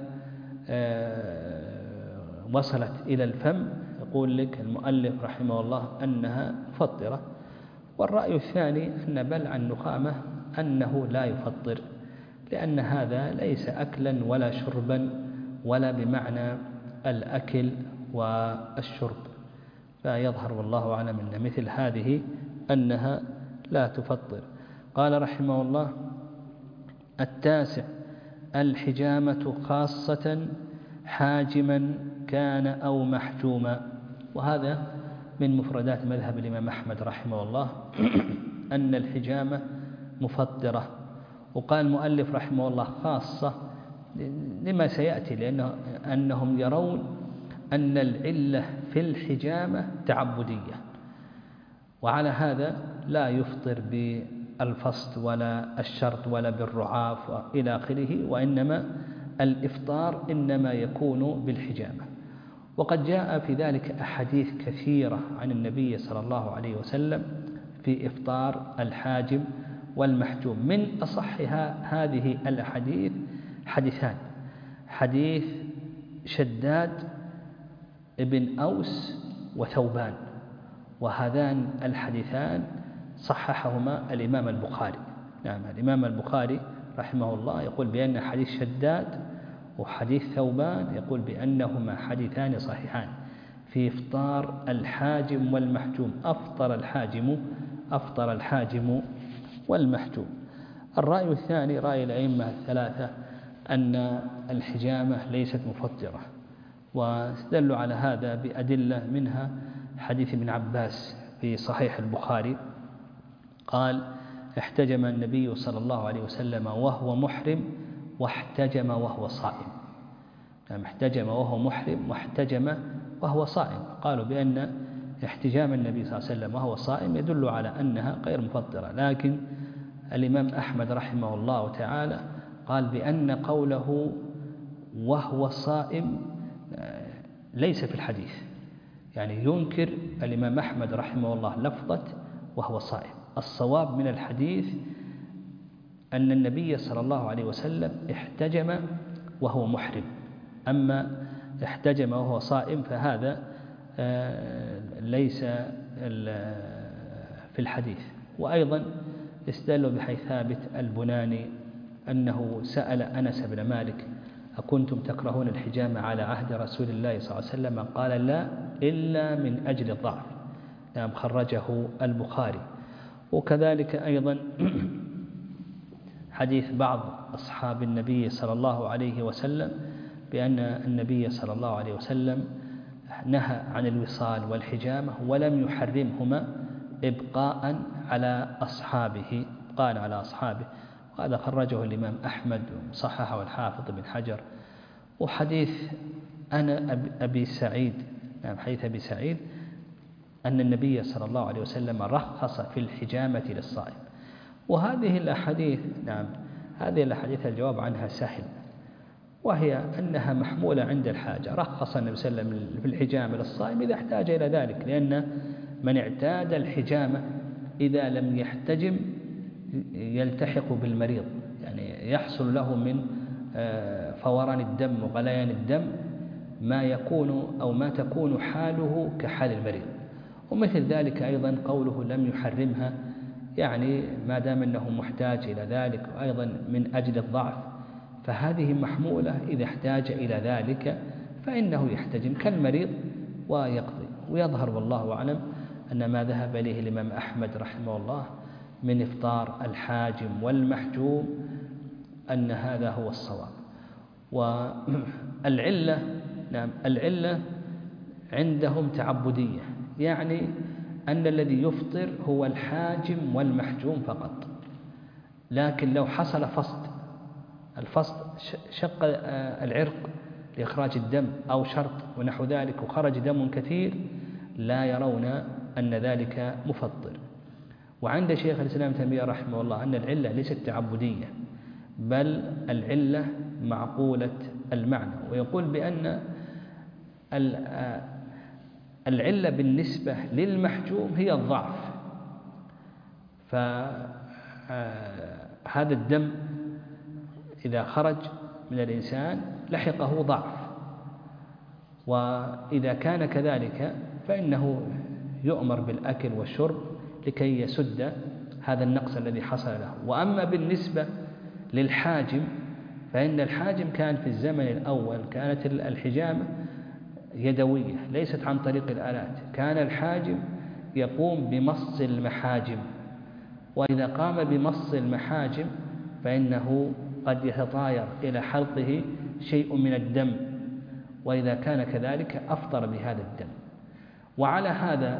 وصلت إلى الفم، يقول لك المؤلف رحمه الله أنها مفطرة. والرأي الثاني أن بلع النخامة أنه لا يفطر، لأن هذا ليس أكلا ولا شربا ولا بمعنى الأكل والشرب، فيظهر والله أعلم أن مثل هذه أنها لا تفطر. قال رحمه الله: التاسع: الحجامة خاصة حاجما كان أو محجوما. وهذا من مفردات مذهب الإمام أحمد رحمه الله أن الحجامة مفطرة. وقال المؤلف رحمه الله خاصة لما سيأتي، لأنهم يرون أن العلة في الحجامة تعبدية، وعلى هذا لا يفطر بالفصد ولا الشرط ولا بالرعاف إلى آخره، وإنما الإفطار إنما يكون بالحجامة. وقد جاء في ذلك أحاديث كثيرة عن النبي صلى الله عليه وسلم في إفطار الحاجم والمحجوم. من أصحها هذه الأحاديث حديثان: حديث شداد ابن أوس وثوبان، وهذان الحديثان صححهما الإمام البخاري. نعم، الإمام البخاري رحمه الله يقول بأن حديث شداد وحديث ثوبان يقول بأنهما حديثان صحيحان في إفطار الحاجم والمحجوم. أفطر الحاجم والمحجوم. الرأي الثاني رأي الأئمة الثلاثة أن الحجامة ليست مفطرة، واستدلوا على هذا بأدلة، منها حديث ابن عباس في صحيح البخاري قال: احتجم النبي صلى الله عليه وسلم وهو محرم واحتجم وهو صائم. يعني احتجم وهو محرم واحتجم وهو صائم. قالوا بأن احتجام النبي صلى الله عليه وسلم وهو صائم يدل على أنها غير مفطرة، لكن الإمام أحمد رحمه الله تعالى قال بأن قوله وهو صائم ليس في الحديث، يعني ينكر الإمام أحمد رحمه الله لفظة وهو صائم. الصواب من الحديث أن النبي صلى الله عليه وسلم احتجم وهو محرم، أما احتجم وهو صائم فهذا ليس في الحديث. وأيضا استدلوا بحيث ثابت البناني أنه سأل أنس بن مالك: أكنتم تكرهون الحجامة على عهد رسول الله صلى الله عليه وسلم؟ قال: لا، إلا من أجل الضعف. نعم، خرجه البخاري. وكذلك أيضا حديث بعض أصحاب النبي صلى الله عليه وسلم بأن النبي صلى الله عليه وسلم نهى عن الوصال والحجامة ولم يحرمهما إبقاء على أصحابه، وهذا خرجه الإمام أحمد وصححه الحافظ بن حجر. وحديث أبي سعيد، نعم، حديث أبي سعيد أن النبي صلى الله عليه وسلم رخص في الحجامة للصائم. وهذه الأحاديث، نعم، هذه الأحاديث الجواب عنها سهل، وهي أنها محمولة عند الحاجة. رخص النبي صلى الله عليه وسلم في الحجامة للصائم إذا احتاج إلى ذلك، لأن من اعتاد الحجامة إذا لم يحتجم يلتحق بالمريض، يعني يحصل له من فوران الدم وغليان الدم ما يكون أو ما تكون حاله كحال المريض. ومثل ذلك أيضا قوله لم يحرمها، يعني ما دام أنه محتاج إلى ذلك، وأيضا من أجل الضعف، فهذه محمولة إذا احتاج إلى ذلك فإنه يحتجم كالمريض ويقضي. ويظهر والله أعلم أن ما ذهب إليه الإمام أحمد رحمه الله من إفطار الحاجم والمحجوم أن هذا هو الصواب. والعلة نعم العلة عندهم تعبدية، يعني أن الذي يفطر هو الحاجم والمحجوم فقط. لكن لو حصل الفصد شق العرق لإخراج الدم أو شرط ونحو ذلك وخرج دم كثير، لا يرون أن ذلك مفطر. وعند شيخ الإسلام تيمية رحمه الله أن العلة ليست تعبدية، بل العلة معقولة المعنى، ويقول بأن العلة بالنسبة للمحجوم هي الضعف، فهذا الدم إذا خرج من الإنسان لحقه ضعف، وإذا كان كذلك فإنه يؤمر بالأكل والشرب لكي يسد هذا النقص الذي حصل له. وأما بالنسبة للحاجم فإن الحاجم كان في الزمن الأول كانت الحجامة يدوية ليست عن طريق الآلات، كان الحاجم يقوم بمص المحاجم، وإذا قام بمص المحاجم فإنه قد يتطاير إلى حلقه شيء من الدم، وإذا كان كذلك أفطر بهذا الدم. وعلى هذا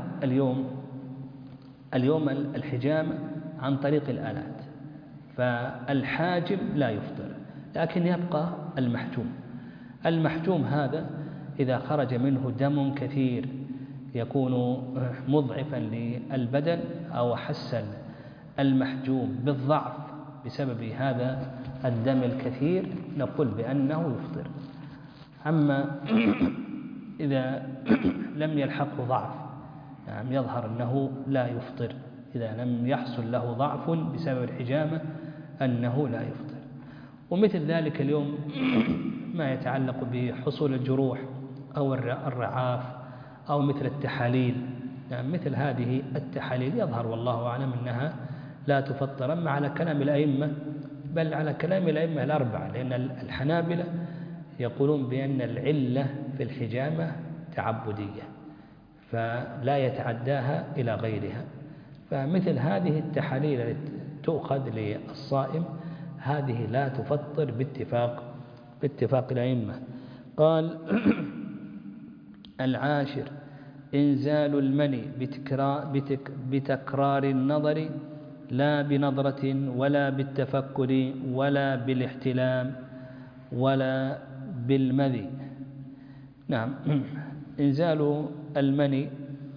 اليوم الحجامة عن طريق الآلات، فالحاجم لا يفطر، لكن يبقى المحجوم هذا إذا خرج منه دم كثير يكون مضعفا للبدن أو حس المحجوم بالضعف بسبب هذا الدم الكثير، نقول بأنه يفطر. أما إذا لم يلحقه ضعف يعني يظهر أنه لا يفطر، إذا لم يحصل له ضعف بسبب الحجامة أنه لا يفطر. ومثل ذلك اليوم ما يتعلق بحصول الجروح أو الرعاف أو مثل التحاليل، يعني مثل هذه التحاليل يظهر والله أعلم أنها لا تفطر، أما على كلام الأئمة بل على كلام الأئمة الأربعة، لأن الحنابلة يقولون بأن العلة في الحجامة تعبدية فلا يتعداها إلى غيرها، فمثل هذه التحاليل التي تؤخذ للصائم هذه لا تفطر باتفاق الأئمة. قال العاشر إنزال المني بتكرار النظر لا بنظرة ولا بالتفكر ولا بالاحتلام ولا بالمذي. نعم إنزال المني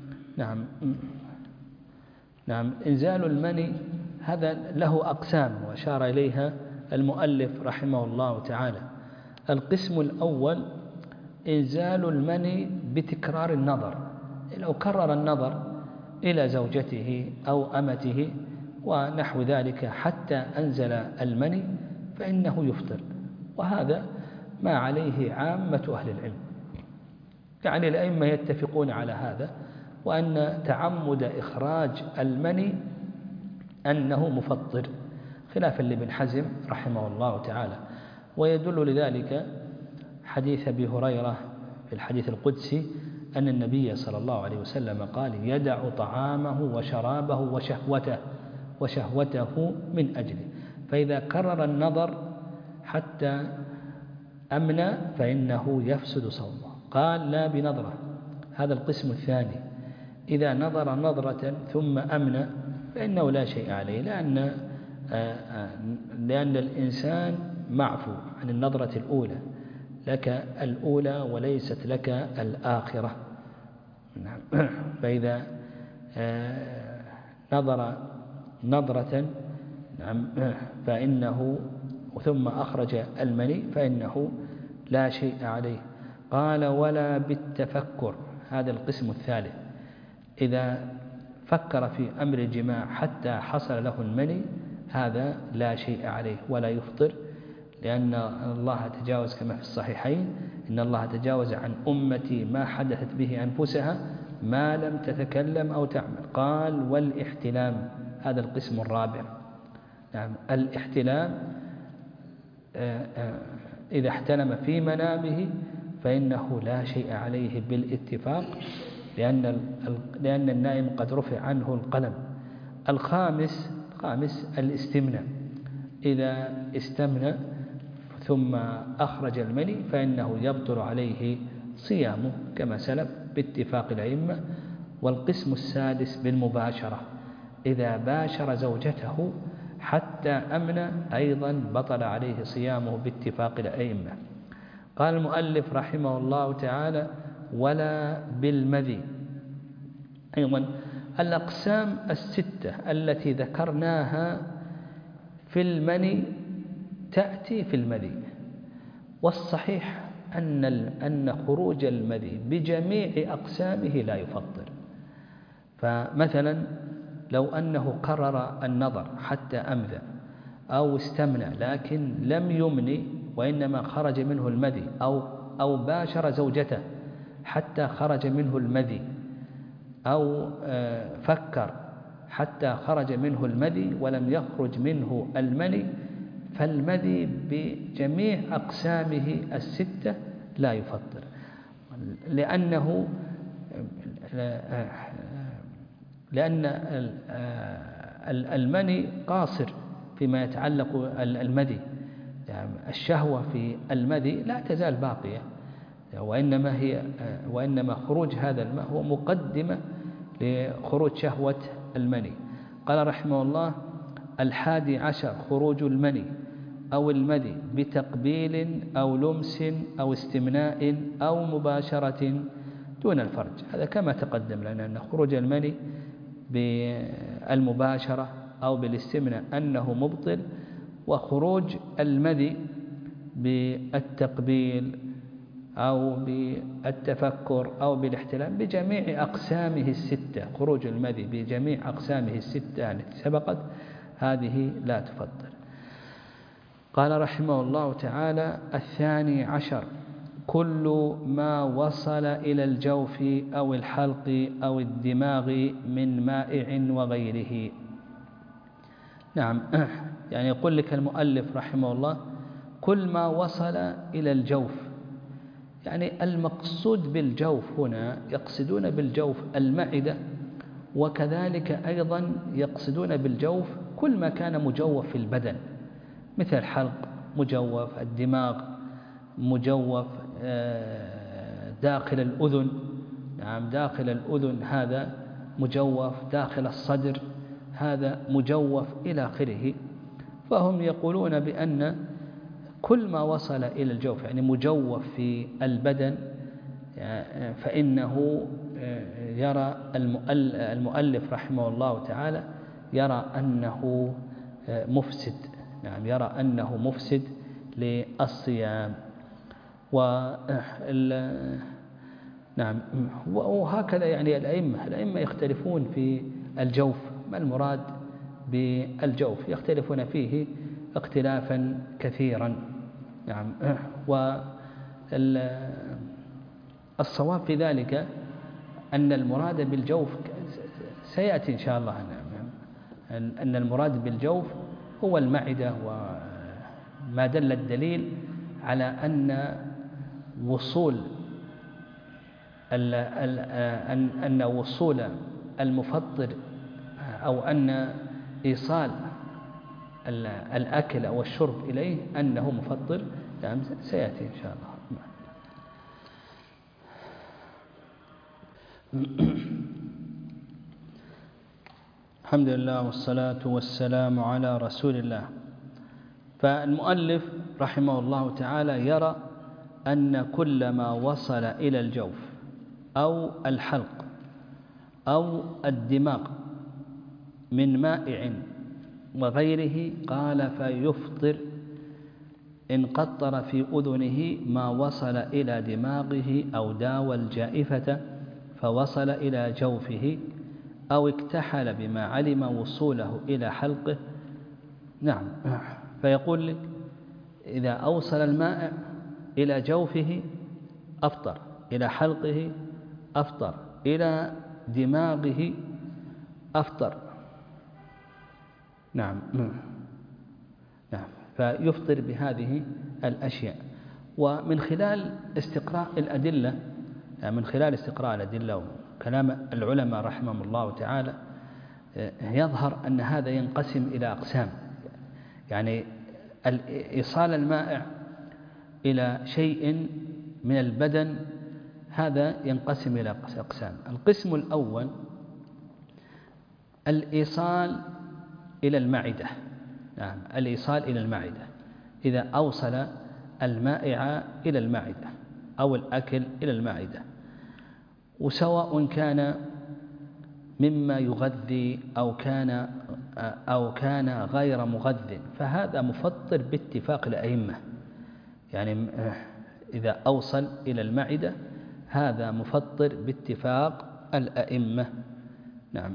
إنزال المني هذا له أقسام وأشار إليها المؤلف رحمه الله تعالى. القسم الأول إنزال المني بتكرار النظر، لو كرر النظر إلى زوجته أو أمته ونحو ذلك حتى أنزل المني فإنه يفطر، وهذا ما عليه عامة أهل العلم، يعني الأئمة يتفقون على هذا، وأن تعمد إخراج المني أنه مفطر، خلافا لابن حزم رحمه الله تعالى. ويدل لذلك حديث أبي هريرة في الحديث القدسي أن النبي صلى الله عليه وسلم قال يدع طعامه وشرابه وشهوته من أجله، فإذا كرر النظر حتى أمنى فإنه يفسد صومه. قال لا بنظرة، هذا القسم الثاني، إذا نظر نظرة ثم أمنى فإنه لا شيء عليه، لأن الإنسان معفو عن النظرة الأولى، لك الأولى وليست لك الآخرة. فإذا نظر نظرة فإنه ثم أخرج المني فإنه لا شيء عليه. قال ولا بالتفكر، هذا القسم الثالث، إذا فكر في أمر الجماع حتى حصل له المني هذا لا شيء عليه ولا يفطر، لأن الله تجاوز كما في الصحيحين: إن الله تجاوز عن أمتي ما حدثت به أنفسها ما لم تتكلم أو تعمل. قال: والاحتلام، هذا القسم الرابع. نعم، الاحتلام إذا احتلم في منامه فإنه لا شيء عليه بالاتفاق، لأن النائم قد رفع عنه القلم. الخامس الاستمناء، إذا استمنى ثم أخرج المني فإنه يبطل عليه صيامه كما سلف باتفاق الأئمة. والقسم السادس بالمباشرة، إذا باشر زوجته حتى أمنى أيضا بطل عليه صيامه باتفاق الأئمة. قال المؤلف رحمه الله تعالى: ولا بالمذي. أيضا الأقسام الستة التي ذكرناها في المني تأتي في المذي، والصحيح أن خروج المذي بجميع أقسامه لا يفطر. فمثلا لو أنه قرر النظر حتى أمذى أو استمنى لكن لم يمني وإنما خرج منه المذي، أو باشر زوجته حتى خرج منه المذي، أو فكر حتى خرج منه المذي ولم يخرج منه المني، فالمذي بجميع أقسامه الستة لا يفطر، لأن المني قاصر فيما يتعلق المذي، يعني الشهوة في المذي لا تزال باقية، وإنما خروج هذا الماء هو مقدمة لخروج شهوة المني. قال رحمه الله: 11 خروج المني أو المذي بتقبيل أو لمس أو استمناء أو مباشرة دون الفرج. هذا كما تقدم لنا أن خروج المني بالمباشرة أو بالاستمناء أنه مبطل، وخروج المذي بالتقبيل أو بالتفكر أو بالاحتلام بجميع أقسامه الستة، خروج المذي بجميع أقسامه الستة التي سبقت هذه لا تفطر. قال رحمه الله تعالى: 12 كل ما وصل إلى الجوف أو الحلق أو الدماغ من مائع وغيره. نعم، يعني يقول لك المؤلف رحمه الله: كل ما وصل إلى الجوف، يعني المقصود بالجوف هنا يقصدون بالجوف المعدة، وكذلك أيضا يقصدون بالجوف كل ما كان مجوف في البدن، مثل الحلق مجوف، الدماغ مجوف، داخل الأذن، نعم داخل الأذن هذا مجوف، داخل الصدر هذا مجوف إلى آخره. فهم يقولون بأن كل ما وصل إلى الجوف يعني مجوف في البدن فإنه يرى المؤلف رحمه الله تعالى يرى أنه مفسد، نعم يرى أنه مفسد للصيام. نعم، وهكذا يعني الأئمة يختلفون في الجوف، ما المراد بالجوف، يختلفون فيه اختلافا كثيرا. نعم، والصواب في ذلك أن المراد بالجوف سيأتي إن شاء الله، أن المراد بالجوف هو المعدة، وما دل الدليل على أن وصول المفطر أو أن إيصال الأكل أو الشرب إليه أنه مفطر، يعني سيأتي إن شاء الله. الحمد لله والصلاة والسلام على رسول الله. فالمؤلف رحمه الله تعالى يرى أن كل ما وصل إلى الجوف أو الحلق أو الدماغ من مائع وغيره قال فيفطر إن قطر في أذنه ما وصل إلى دماغه أو داوى الجائفة فوصل إلى جوفه، أو اكتحل بما علم وصوله إلى حلقه نعم. فيقول لك إذا أوصل المائع إلى جوفه أفطر، إلى حلقه أفطر، إلى دماغه أفطر. نعم. نعم. فيفطر بهذه الأشياء. ومن خلال استقراء الأدلة، يعني من خلال استقراء الأدلة وكلام العلماء رحمهم الله تعالى، يظهر أن هذا ينقسم إلى أقسام. يعني إيصال المائع إلى شيء من البدن هذا ينقسم إلى أقسام. القسم الأول الإيصال إلى المعدة. نعم، الإيصال إلى المعدة، إذا أوصل المائع إلى المعدة أو الأكل إلى المعدة، وسواء كان مما يغذي أو كان غير مغذ، فهذا مفطر باتفاق الأئمة. يعني إذا أوصل إلى المعدة هذا مفطر باتفاق الأئمة. نعم.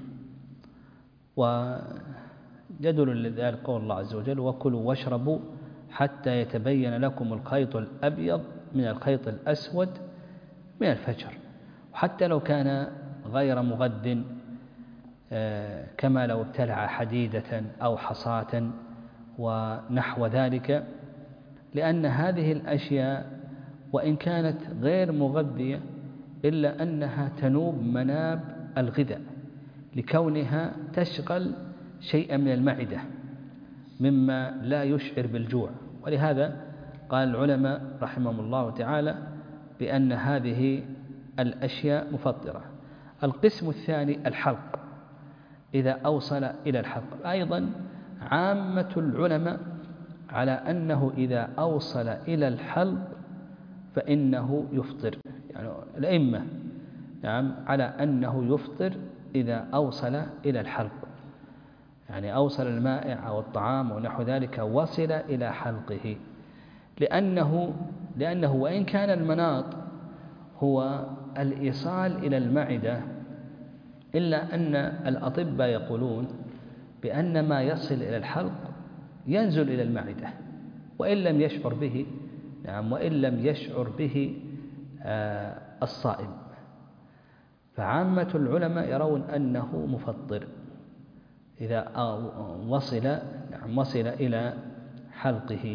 وجدل لذلك قول الله عز وجل: وكلوا واشربوا حتى يتبين لكم الخيط الأبيض من الخيط الأسود من الفجر. وحتى لو كان غير مغذ، كما لو ابتلع حديدة أو حصاة ونحو ذلك، لأن هذه الأشياء وإن كانت غير مغذية إلا أنها تنوب مناب الغذاء، لكونها تشغل شيئا من المعدة مما لا يشعر بالجوع. ولهذا قال العلماء رحمهم الله تعالى بأن هذه الأشياء مفطرة. القسم الثاني الحلق، إذا أوصل إلى الحلق، أيضا عامة العلماء على أنه إذا أوصل إلى الحلق فإنه يفطر. يعني الأئمة نعم على أنه يفطر إذا أوصل إلى الحلق، يعني أوصل المائع أو الطعام ونحو ذلك وصل إلى حلقه، لأنه وإن كان المناط هو الإيصال إلى المعدة، إلا أن الأطباء يقولون بأن ما يصل إلى الحلق ينزل إلى المعدة وإن لم يشعر به. نعم، وإن لم يشعر به الصائم. فعامة العلماء يرون أنه مفطر إذا وصل إلى حلقه.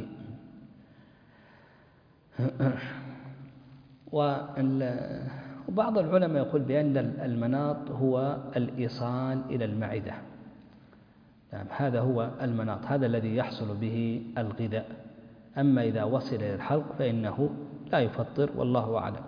وبعض العلماء يقول بأن المناط هو الإيصال إلى المعدة. نعم، هذا هو المناط، هذا الذي يحصل به الغذاء. أما إذا وصل إلى الحلق فإنه لا يفطر، والله أعلم.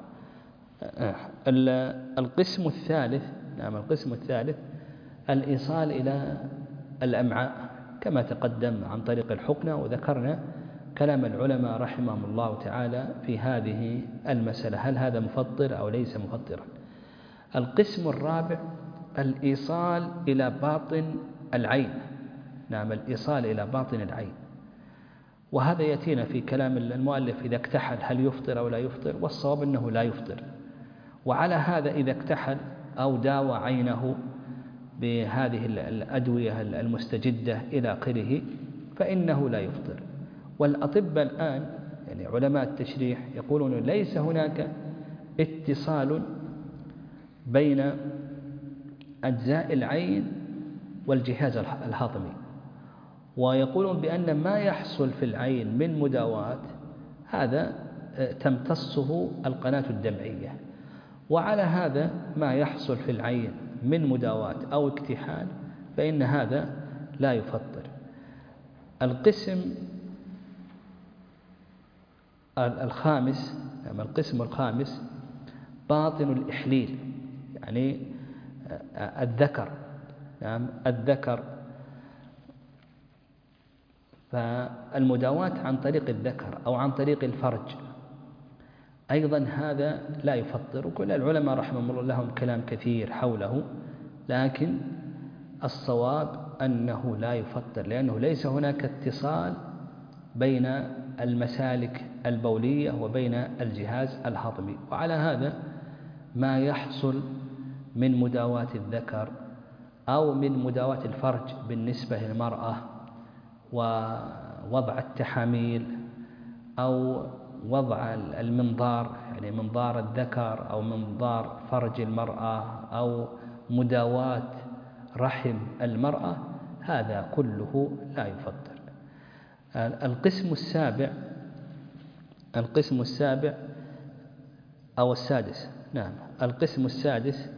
القسم الثالث، نعم القسم الثالث الإيصال إلى الأمعاء كما تقدم عن طريق الحقنة، وذكرنا كلام العلماء رحمهم الله تعالى في هذه المسألة، هل هذا مفطر أو ليس مفطرا. القسم الرابع الإيصال إلى باطن العين. نعم، الإيصال إلى باطن العين، وهذا يأتينا في كلام المؤلف إذا اكتحل هل يفطر أو لا يفطر، والصواب أنه لا يفطر. وعلى هذا إذا اكتحل أو داوى عينه بهذه الأدوية المستجدة إلى آخره فإنه لا يفطر. والأطباء الآن يعني علماء التشريح يقولون ليس هناك اتصال بين أجزاء العين والجهاز الهضمي، ويقولون بأن ما يحصل في العين من مداواة هذا تمتصه القناة الدمعية، وعلى هذا ما يحصل في العين من مداواة أو اكتحال فإن هذا لا يفطر. القسم الخامس باطن الإحليل، يعني الذكر. نعم، الذكر، فالمداواة عن طريق الذكر أو عن طريق الفرج أيضا هذا لا يفطر. وكل العلماء رحمهم الله لهم كلام كثير حوله، لكن الصواب أنه لا يفطر، لأنه ليس هناك اتصال بين المسالك البولية وبين الجهاز الهضمي. وعلى هذا ما يحصل من مداواة الذكر أو من مداواة الفرج بالنسبة للمرأة ووضع التحاميل أو وضع المنظار، يعني منظار الذكر أو منظار فرج المرأة أو مداواة رحم المرأة، هذا كله لا يفطر. القسم السابع أو السادس، نعم القسم السادس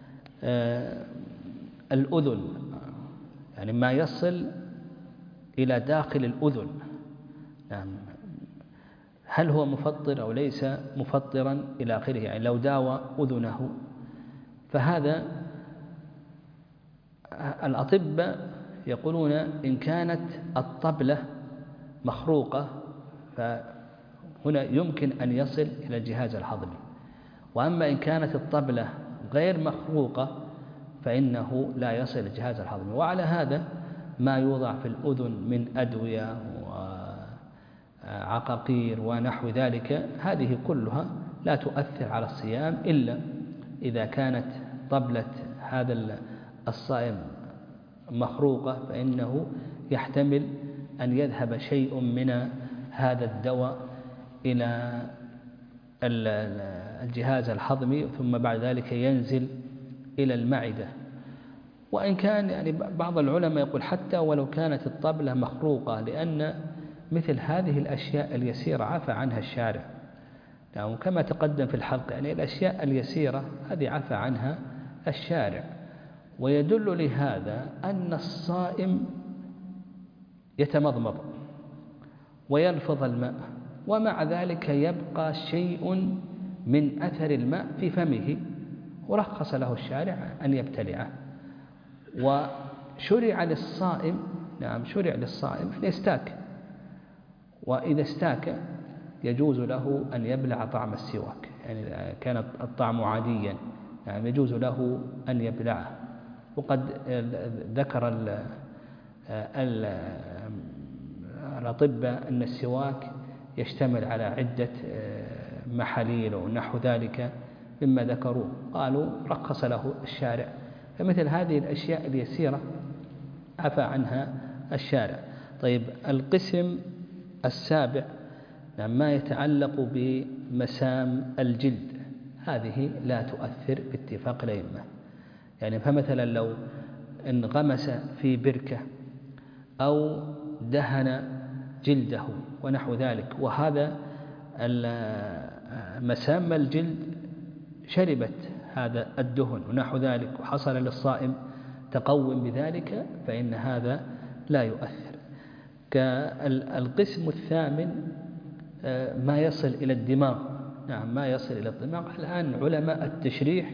الأذن، يعني ما يصل إلى داخل الأذن، نعم هل هو مفطر أو ليس مفطرا إلى آخره، يعني لو داوى أذنه، فهذا الأطباء يقولون إن كانت الطبلة مخروقة فهنا يمكن أن يصل إلى الجهاز الهضمي، وأما إن كانت الطبلة غير مخروقة فإنه لا يصل إلى الجهاز الهضمي. وعلى هذا ما يوضع في الأذن من أدوية وعقاقير ونحو ذلك، هذه كلها لا تؤثر على الصيام إلا إذا كانت طبلة هذا الصائم مخروقة، فإنه يحتمل أن يذهب شيء من هذا الدواء إلى الجهاز الهضمي ثم بعد ذلك ينزل إلى المعدة. وإن كان يعني بعض العلماء يقول حتى ولو كانت الطبلة مخروقة، لأن مثل هذه الأشياء اليسيرة عفى عنها الشارع، يعني كما تقدم في الحلقة، يعني الأشياء اليسيرة هذه عفى عنها الشارع. ويدل لهذا أن الصائم يتمضمض ويلفظ الماء، ومع ذلك يبقى شيء من أثر الماء في فمه، ورخص له الشارع أن يبتلعه. وشرع للصائم، نعم شرع للصائم أن يستاك، وإذا استاك يجوز له أن يبلع طعم السواك، يعني كان الطعم عاديا يعني يجوز له أن يبلعه. وقد ذكر الأطباء أن السواك يشتمل على عدة محاليل ونحو ذلك مما ذكروه، قالوا رخص له الشارع. فمثل هذه الأشياء اليسيرة عفى عنها الشارع. طيب القسم السابع ما يتعلق بمسام الجلد، هذه لا تؤثر باتفاق الأئمة. يعني فمثلا لو انغمس في بركة أو دهن جلده ونحو ذلك، وهذا مسام الجلد شربت هذا الدهن ونحو ذلك وحصل للصائم تقوم بذلك، فإن هذا لا يؤثر. كالقسم الثامن ما يصل إلى الدماغ، نعم ما يصل إلى الدماغ. الآن علماء التشريح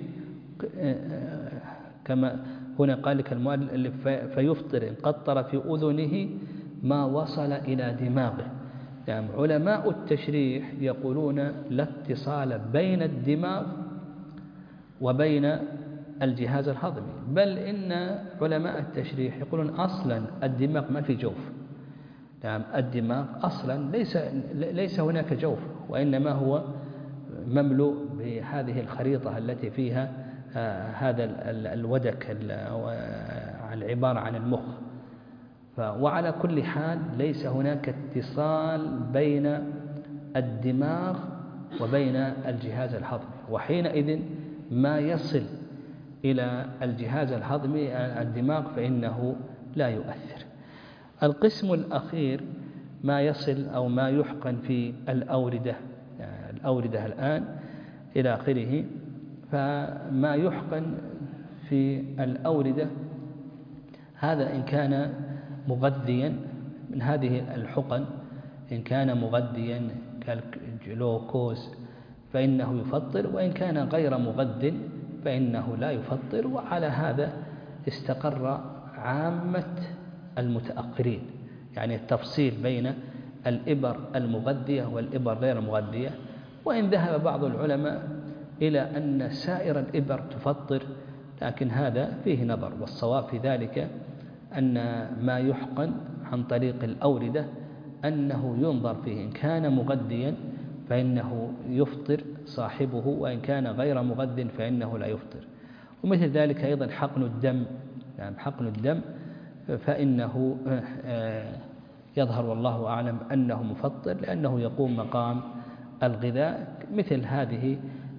كما هنا قال لك المؤلف فيفطر إن قطر في أذنه ما وصل إلى دماغه. يعني علماء التشريح يقولون لا اتصال بين الدماغ وبين الجهاز الهضمي، بل إن علماء التشريح يقولون أصلا الدماغ ما في جوف. يعني الدماغ أصلا ليس هناك جوف، وإنما هو مملوء بهذه الخريطة التي فيها هذا الودك العبارة عن المخ. وعلى كل حال ليس هناك اتصال بين الدماغ وبين الجهاز الهضمي، وحينئذ ما يصل إلى الجهاز الهضمي الدماغ فإنه لا يؤثر. القسم الأخير ما يصل أو ما يحقن في الأوردة، يعني الأوردة الآن إلى آخره. فما يحقن في الأوردة هذا إن كان مغذيا من هذه الحقن، إن كان مغذيا كالجلوكوز فإنه يفطر، وإن كان غير مغذ فإنه لا يفطر. وعلى هذا استقر عامة المتأخرين، يعني التفصيل بين الإبر المغذية والإبر غير المغذية. وإن ذهب بعض العلماء إلى أن سائر الإبر تفطر، لكن هذا فيه نظر، والصواب في ذلك أن ما يحقن عن طريق الأوردة أنه ينظر فيه، إن كان مغذيا فإنه يفطر صاحبه، وإن كان غير مغذ فإنه لا يفطر. ومثل ذلك أيضا حقن الدم، يعني حقن الدم فإنه يظهر والله أعلم أنه مفطر، لأنه يقوم مقام الغذاء مثل هذه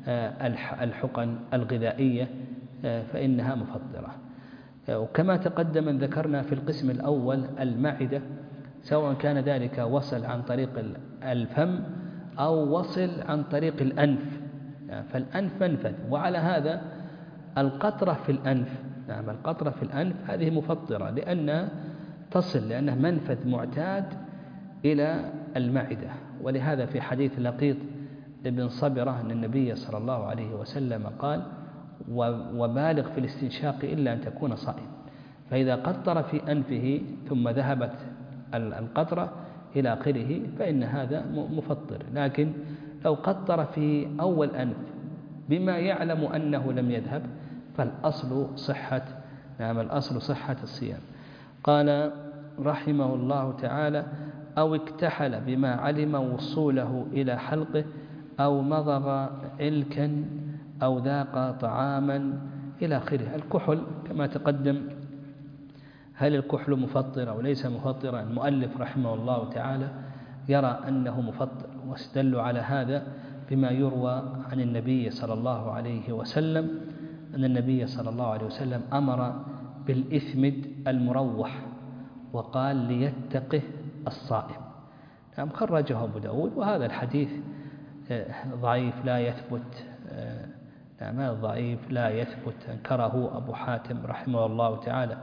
الحقن الغذائية فإنها مفطرة. وكما تقدم ذكرنا في القسم الأول المعدة، سواء كان ذلك وصل عن طريق الفم أو وصل عن طريق الأنف، فالأنف منفذ، وعلى هذا القطرة في الأنف، القطرة في الأنف هذه مفطرة لأنه منفذ معتاد إلى المعدة. ولهذا في حديث لقيط ابن صبرة أن النبي صلى الله عليه وسلم قال: وبالغ في الاستنشاق إلا أن تكون صائم. فإذا قطر في أنفه ثم ذهبت القطرة إلى آخره فإن هذا مفطر. لكن لو قطر في أول أنف بما يعلم أنه لم يذهب فالأصل صحة الصيام. قال رحمه الله تعالى: أو اكتحل بما علم وصوله إلى حلقه، أو مضغ علكا، أو ذاق طعاما إلى آخره. الكحل كما تقدم، هل الكحل مفطر أو ليس مفطرا؟ المؤلف رحمه الله تعالى يرى أنه مفطر، واستدل على هذا بما يروى عن النبي صلى الله عليه وسلم أن النبي صلى الله عليه وسلم أمر بالإثمد المروح وقال: ليتقه الصائم. خرجه أبو داود، وهذا الحديث ضعيف لا يثبت، ضعيف لا يثبت، أنكره أبو حاتم رحمه الله تعالى.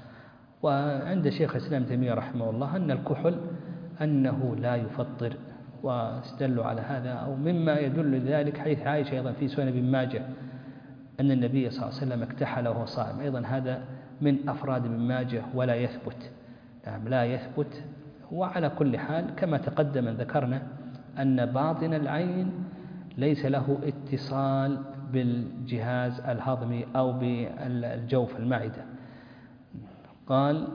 وعند شيخ الإسلام تيمية رحمه الله أن الكحل أنه لا يفطر، واستدلوا على هذا، أو مما يدل ذلك حديث عائشة أيضا في سنن ابن ماجه أن النبي صلى الله عليه وسلم اكتحل وهو صائم، أيضا هذا من أفراد ابن ماجه ولا يثبت، لا يثبت. وعلى كل حال كما تقدم ذكرنا أن باطن العين ليس له اتصال بالجهاز الهضمي أو بالجوف المعدة. قال: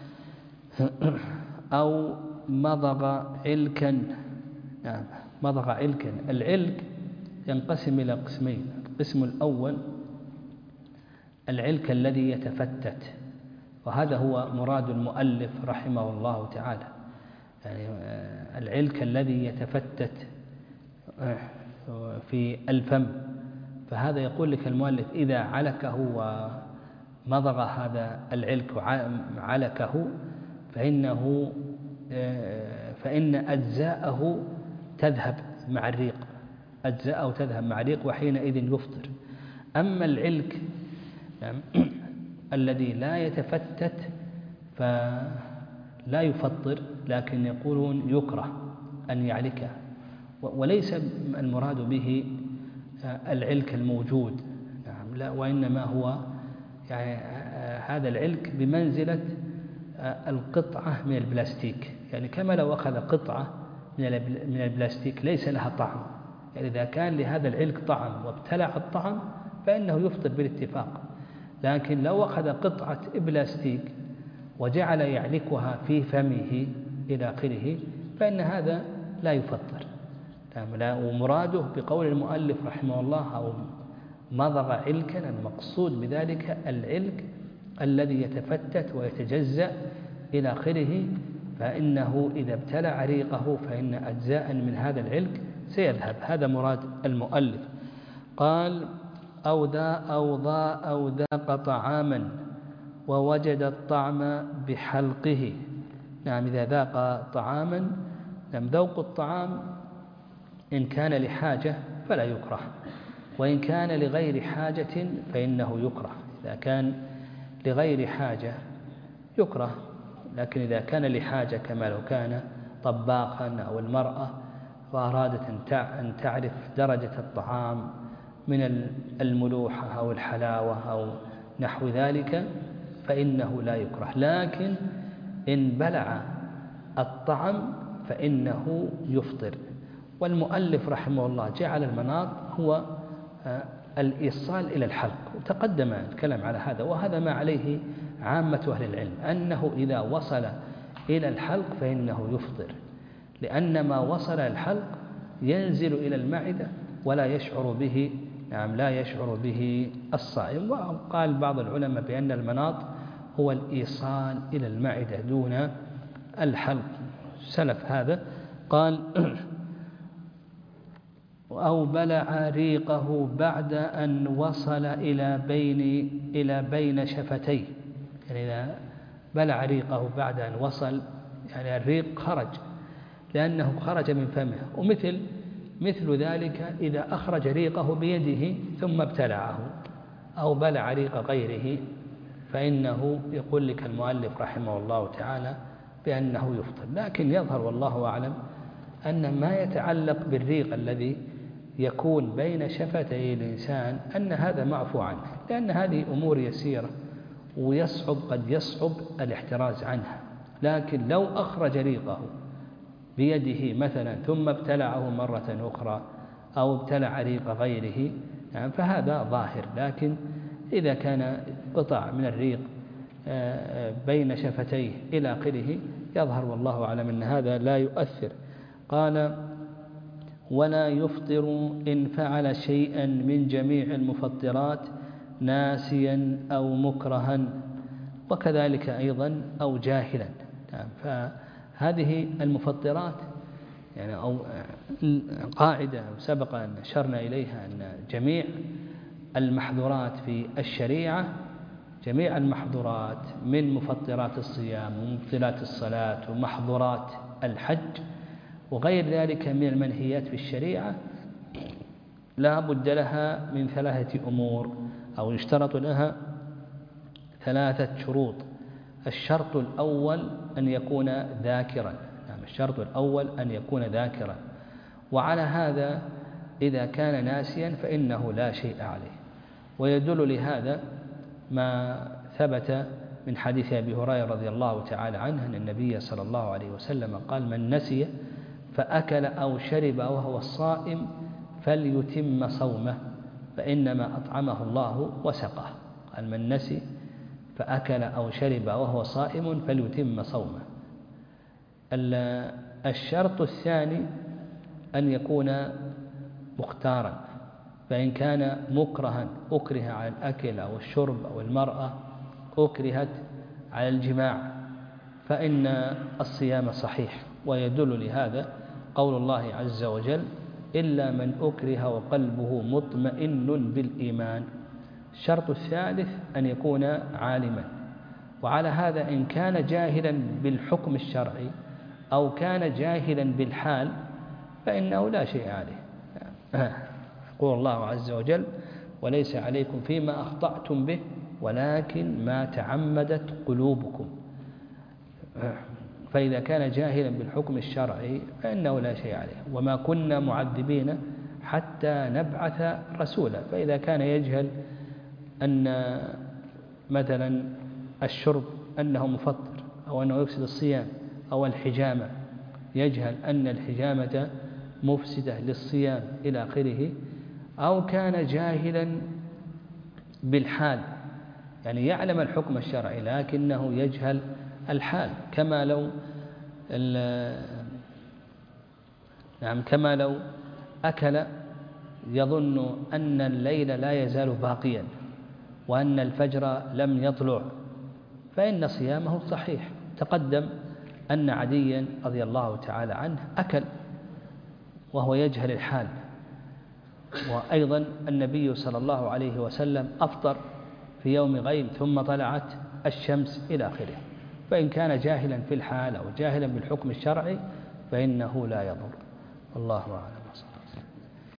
أو مضغ علكا. مضغ علكا. العلك ينقسم إلى قسمين: القسم الأول العلك الذي يتفتت، وهذا هو مراد المؤلف رحمه الله تعالى، يعني العلك الذي يتفتت في الفم. فهذا يقول لك المؤلف إذا علكه ومضغ هذا العلك علكه فإن أجزاءه تذهب مع الريق، أجزاءه تذهب مع الريق، وحينئذ يفطر. أما العلك الذي لا يتفتت فلا يفطر، لكن يقولون يكره أن يعلكه، وليس المراد به العلك الموجود، لا، وإنما هو يعني هذا العلك بمنزلة القطعة من البلاستيك، يعني كما لو أخذ قطعة من البلاستيك ليس لها طعم، يعني إذا كان لهذا العلك طعم وابتلع الطعم فإنه يفطر بالاتفاق. لكن لو أخذ قطعة بلاستيك وجعل يعلكها في فمه إلى آخره فإن هذا لا يفطر. ومراده بقول المؤلف رحمه الله أو مضغ علكا، المقصود بذلك العلك الذي يتفتت ويتجزأ إلى آخره، فإنه إذا ابتلع ريقه فإن أجزاء من هذا العلك سيذهب. هذا مراد المؤلف. قال: أو ذاق طعاما ووجد الطعم بحلقه. إذا ذاق طعاما، ذوق الطعام إن كان لحاجة فلا يكره، وإن كان لغير حاجة فإنه يكره. إذا كان لغير حاجة يكره، لكن إذا كان لحاجة كما لو كان طباخا أو المرأة وأرادت أن تعرف درجة الطعام من الملوحة أو الحلاوة أو نحو ذلك فإنه لا يكره. لكن إن بلع الطعم فإنه يفطر. والمؤلف رحمه الله جعل المناط هو الإيصال إلى الحلق، وتقدم الكلام على هذا، وهذا ما عليه عامة أهل العلم، أنه إذا وصل إلى الحلق فإنه يفطر، لأن ما وصل الحلق ينزل إلى المعدة ولا يشعر به، لا يشعر به الصائم. وقال بعض العلماء بأن المناط هو الإيصال إلى المعدة دون الحلق. سلف هذا. قال أو بلع ريقه بعد أن وصل إلى بين شفتيه، يعني إذا بلع ريقه بعد أن وصل، يعني الريق خرج لأنه خرج من فمه. ومثل ذلك إذا أخرج ريقه بيده ثم ابتلعه أو بلع ريق غيره، فإنه يقول لك المؤلف رحمه الله تعالى بأنه يفطر. لكن يظهر والله أعلم أن ما يتعلق بالريق الذي يكون بين شفتي الإنسان أن هذا معفو عنه، لأن هذه أمور يسيرة قد يصعب الاحتراز عنها. لكن لو أخرج ريقه بيده مثلا ثم ابتلعه مرة أخرى أو ابتلع ريق غيره يعني فهذا ظاهر. لكن إذا كان قطع من الريق بين شفتيه إلى آخره يظهر والله أعلم أن هذا لا يؤثر. قال ولا يفطر إن فعل شيئا من جميع المفطرات ناسيا أو مكرها، وكذلك أيضا أو جاهلا. فهذه المفطرات يعني أو قاعدة سبق أن أشرنا إليها أن جميع المحظورات في الشريعة، جميع المحظورات من مفطرات الصيام ومبطلات الصلاة ومحظورات الحج وغير ذلك من المنهيات في الشريعة لا بد لها من 3 أمور، أو يشترط لها 3 شروط. الشرط الأول أن يكون ذاكرا، الشرط الأول أن يكون ذاكرا، وعلى هذا إذا كان ناسيا فإنه لا شيء عليه. ويدل لهذا ما ثبت من حديث أبي هريرة رضي الله تعالى عنه أن النبي صلى الله عليه وسلم قال من نسي فأكل أو شرب وهو صائم فليتم صومه فإنما أطعمه الله وسقاه. قال من نسي فأكل أو شرب وهو صائم فليتم صومه. الشرط الثاني أن يكون مختارا، فإن كان مكرها أكره على الأكل أو الشرب أو المرأة أكرهت على الجماع فإن الصيام صحيح. ويدل لهذا قول الله عز وجل إلا من أكره وقلبه مطمئن بالإيمان. الشرط الثالث أن يكون عالما، وعلى هذا إن كان جاهلا بالحكم الشرعي أو كان جاهلا بالحال فإنه لا شيء عليه. يقول الله عز وجل وليس عليكم فيما أخطأتم به ولكن ما تعمدت قلوبكم. فإذا كان جاهلا بالحكم الشرعي فإنه لا شيء عليه. وما كنا معذبين حتى نبعث رسولا. فإذا كان يجهل أن مثلا الشرب أنه مفطر أو أنه يفسد الصيام أو الحجامة، يجهل أن الحجامة مفسدة للصيام إلى آخره، أو كان جاهلا بالحال يعني يعلم الحكم الشرعي لكنه يجهل الحال، كما لو أكل يظن أن الليل لا يزال باقيا وأن الفجر لم يطلع فإن صيامه صحيح. تقدم أن عديا رضي الله تعالى عنه أكل وهو يجهل الحال، وأيضا النبي صلى الله عليه وسلم أفطر في يوم غيم ثم طلعت الشمس إلى آخره. فإن كان جاهلا في الحال أو جاهلا بالحكم الشرعي فإنه لا يضر. الله أعلم.